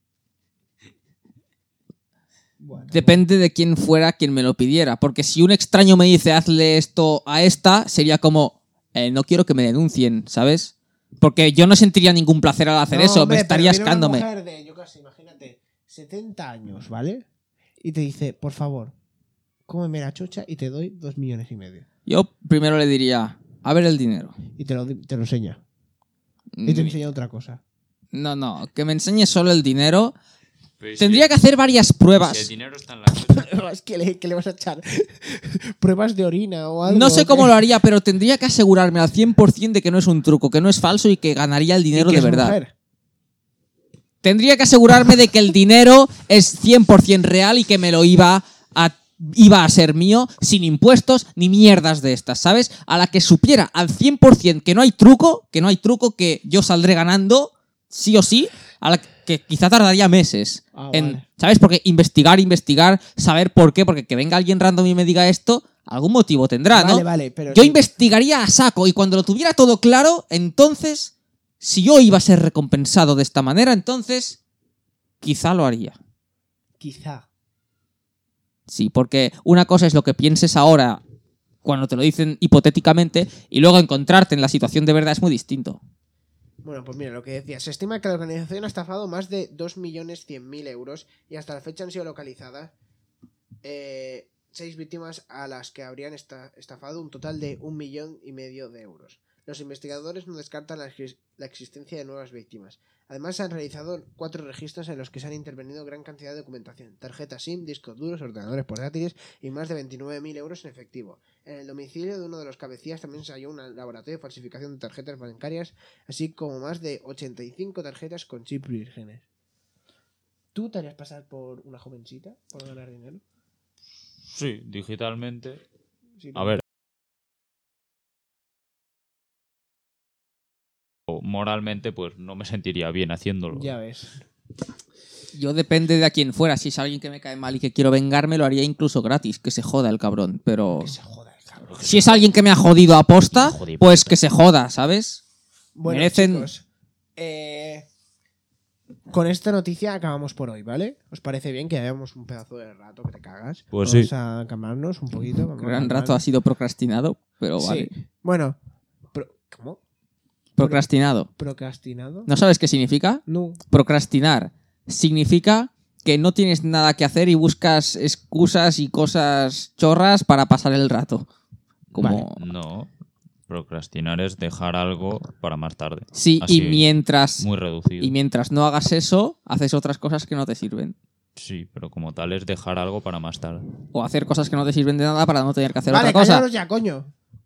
Bueno, Depende de quién fuera quien me lo pidiera. Porque si un extraño me dice hazle esto a esta, sería como, eh, no quiero que me denuncien, ¿sabes? Porque yo no sentiría ningún placer al hacer no, eso, hombre, me estaría pero viene una ascándome. mujer de, yo casi, imagínate, setenta años, ¿vale? Y te dice, por favor, cómeme la chocha y te doy dos millones y medio. Yo primero le diría, a ver el dinero. Y te lo, te lo enseña. Y te Mm, enseña otra cosa. No, no, que me enseñe solo el dinero. Pero si- Tendría que hacer varias Si el pruebas. dinero está en la cosa. Es que le, que le vas a echar pruebas de orina o algo. No sé ¿o cómo qué? lo haría, pero tendría que asegurarme al cien por ciento de que no es un truco, que no es falso y que ganaría el Y dinero que de es verdad. mujer. Tendría que asegurarme de que el dinero es cien por ciento real y que me lo iba a, iba a ser mío sin impuestos ni mierdas de estas, ¿sabes? A la que supiera al cien por ciento que no hay truco, que no hay truco, que yo saldré ganando, sí o sí, a la que quizá tardaría meses. Ah, en, vale. ¿Sabes? Porque investigar, investigar, saber por qué, porque que venga alguien random y me diga esto, algún motivo tendrá, ¿no? Vale, vale, pero... Yo sí. investigaría a saco y cuando lo tuviera todo claro, entonces, si yo iba a ser recompensado de esta manera, entonces, quizá lo haría. Quizá. Sí, porque una cosa es lo que pienses ahora cuando te lo dicen hipotéticamente y luego encontrarte en la situación de verdad es muy distinto. Bueno, pues mira, lo que decía. Se estima que la organización ha estafado más de dos millones cien mil euros y hasta la fecha han sido localizadas eh, seis víctimas a las que habrían esta- estafado un total de un millón y medio de euros. Los investigadores no descartan la, exis- la existencia de nuevas víctimas. Además, se han realizado cuatro registros en los que se han intervenido gran cantidad de documentación, tarjetas SIM, discos duros, ordenadores portátiles y más de veintinueve mil euros en efectivo. En el domicilio de uno de los cabecillas también se halló un laboratorio de falsificación de tarjetas bancarias, así como más de ochenta y cinco tarjetas con chip vírgenes. ¿Tú te harías pasar por una jovencita por ganar dinero? Sí, digitalmente. Sí, A ver. O moralmente, pues no me sentiría bien haciéndolo. Ya ves. Yo depende de a quién fuera. Si es alguien que me cae mal y que quiero vengarme, lo haría incluso gratis. Que se joda el cabrón. Pero Que se joda el cabrón. si es alguien que me ha jodido a posta, Jodiputa. pues que se joda, ¿sabes? Bueno, Merecen- chicos, eh, con esta noticia acabamos por hoy, ¿vale? ¿Os parece bien que hayamos un pedazo de rato que te cagas? Pues Vamos sí. a calmarnos un poquito. vamos a Gran calmarnos. rato ha sido procrastinado, pero vale. Sí. Bueno, pro- ¿cómo? Procrastinado. ¿Procrastinado? ¿No sabes qué significa? No. Procrastinar significa que no tienes nada que hacer y buscas excusas y cosas chorras para pasar el rato. Como... No. Procrastinar es dejar algo para más tarde. Sí, Así, y mientras, Muy reducido. y mientras no hagas eso, haces otras cosas que no te sirven. Sí, pero como tal es dejar algo para más tarde. O hacer cosas que no te sirven de nada para no tener que hacer Vale, otra cosa. callaros ya, coño.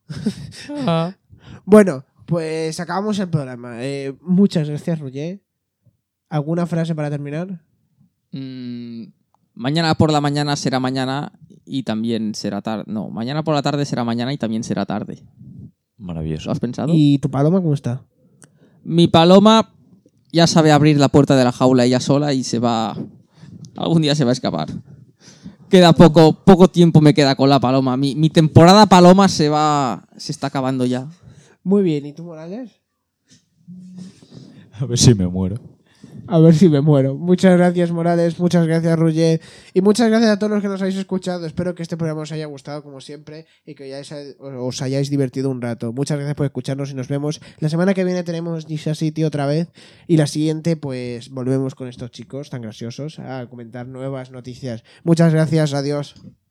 Bueno, pues acabamos el programa. Eh, muchas gracias, Roger. ¿Alguna frase para terminar? Mm, mañana por la mañana será mañana y también será tarde. No, mañana por la tarde será mañana y también será tarde. Maravilloso. ¿Lo has pensado? ¿Y tu paloma cómo está? Mi paloma ya sabe abrir la puerta de la jaula ella sola y se va... Algún día se va a escapar. Queda poco, poco tiempo me queda con la paloma. Mi, mi temporada paloma se va... se está acabando ya. Muy bien, ¿y tú, Morales? A ver si me muero. A ver si me muero. Muchas gracias, Morales. Muchas gracias, Roger. Y muchas gracias a todos los que nos habéis escuchado. Espero que este programa os haya gustado, como siempre, y que hayáis, os hayáis divertido un rato. Muchas gracias por escucharnos y nos vemos. La semana que viene tenemos Nisha City otra vez. Y la siguiente, pues, volvemos con estos chicos tan graciosos a comentar nuevas noticias. Muchas gracias. Adiós.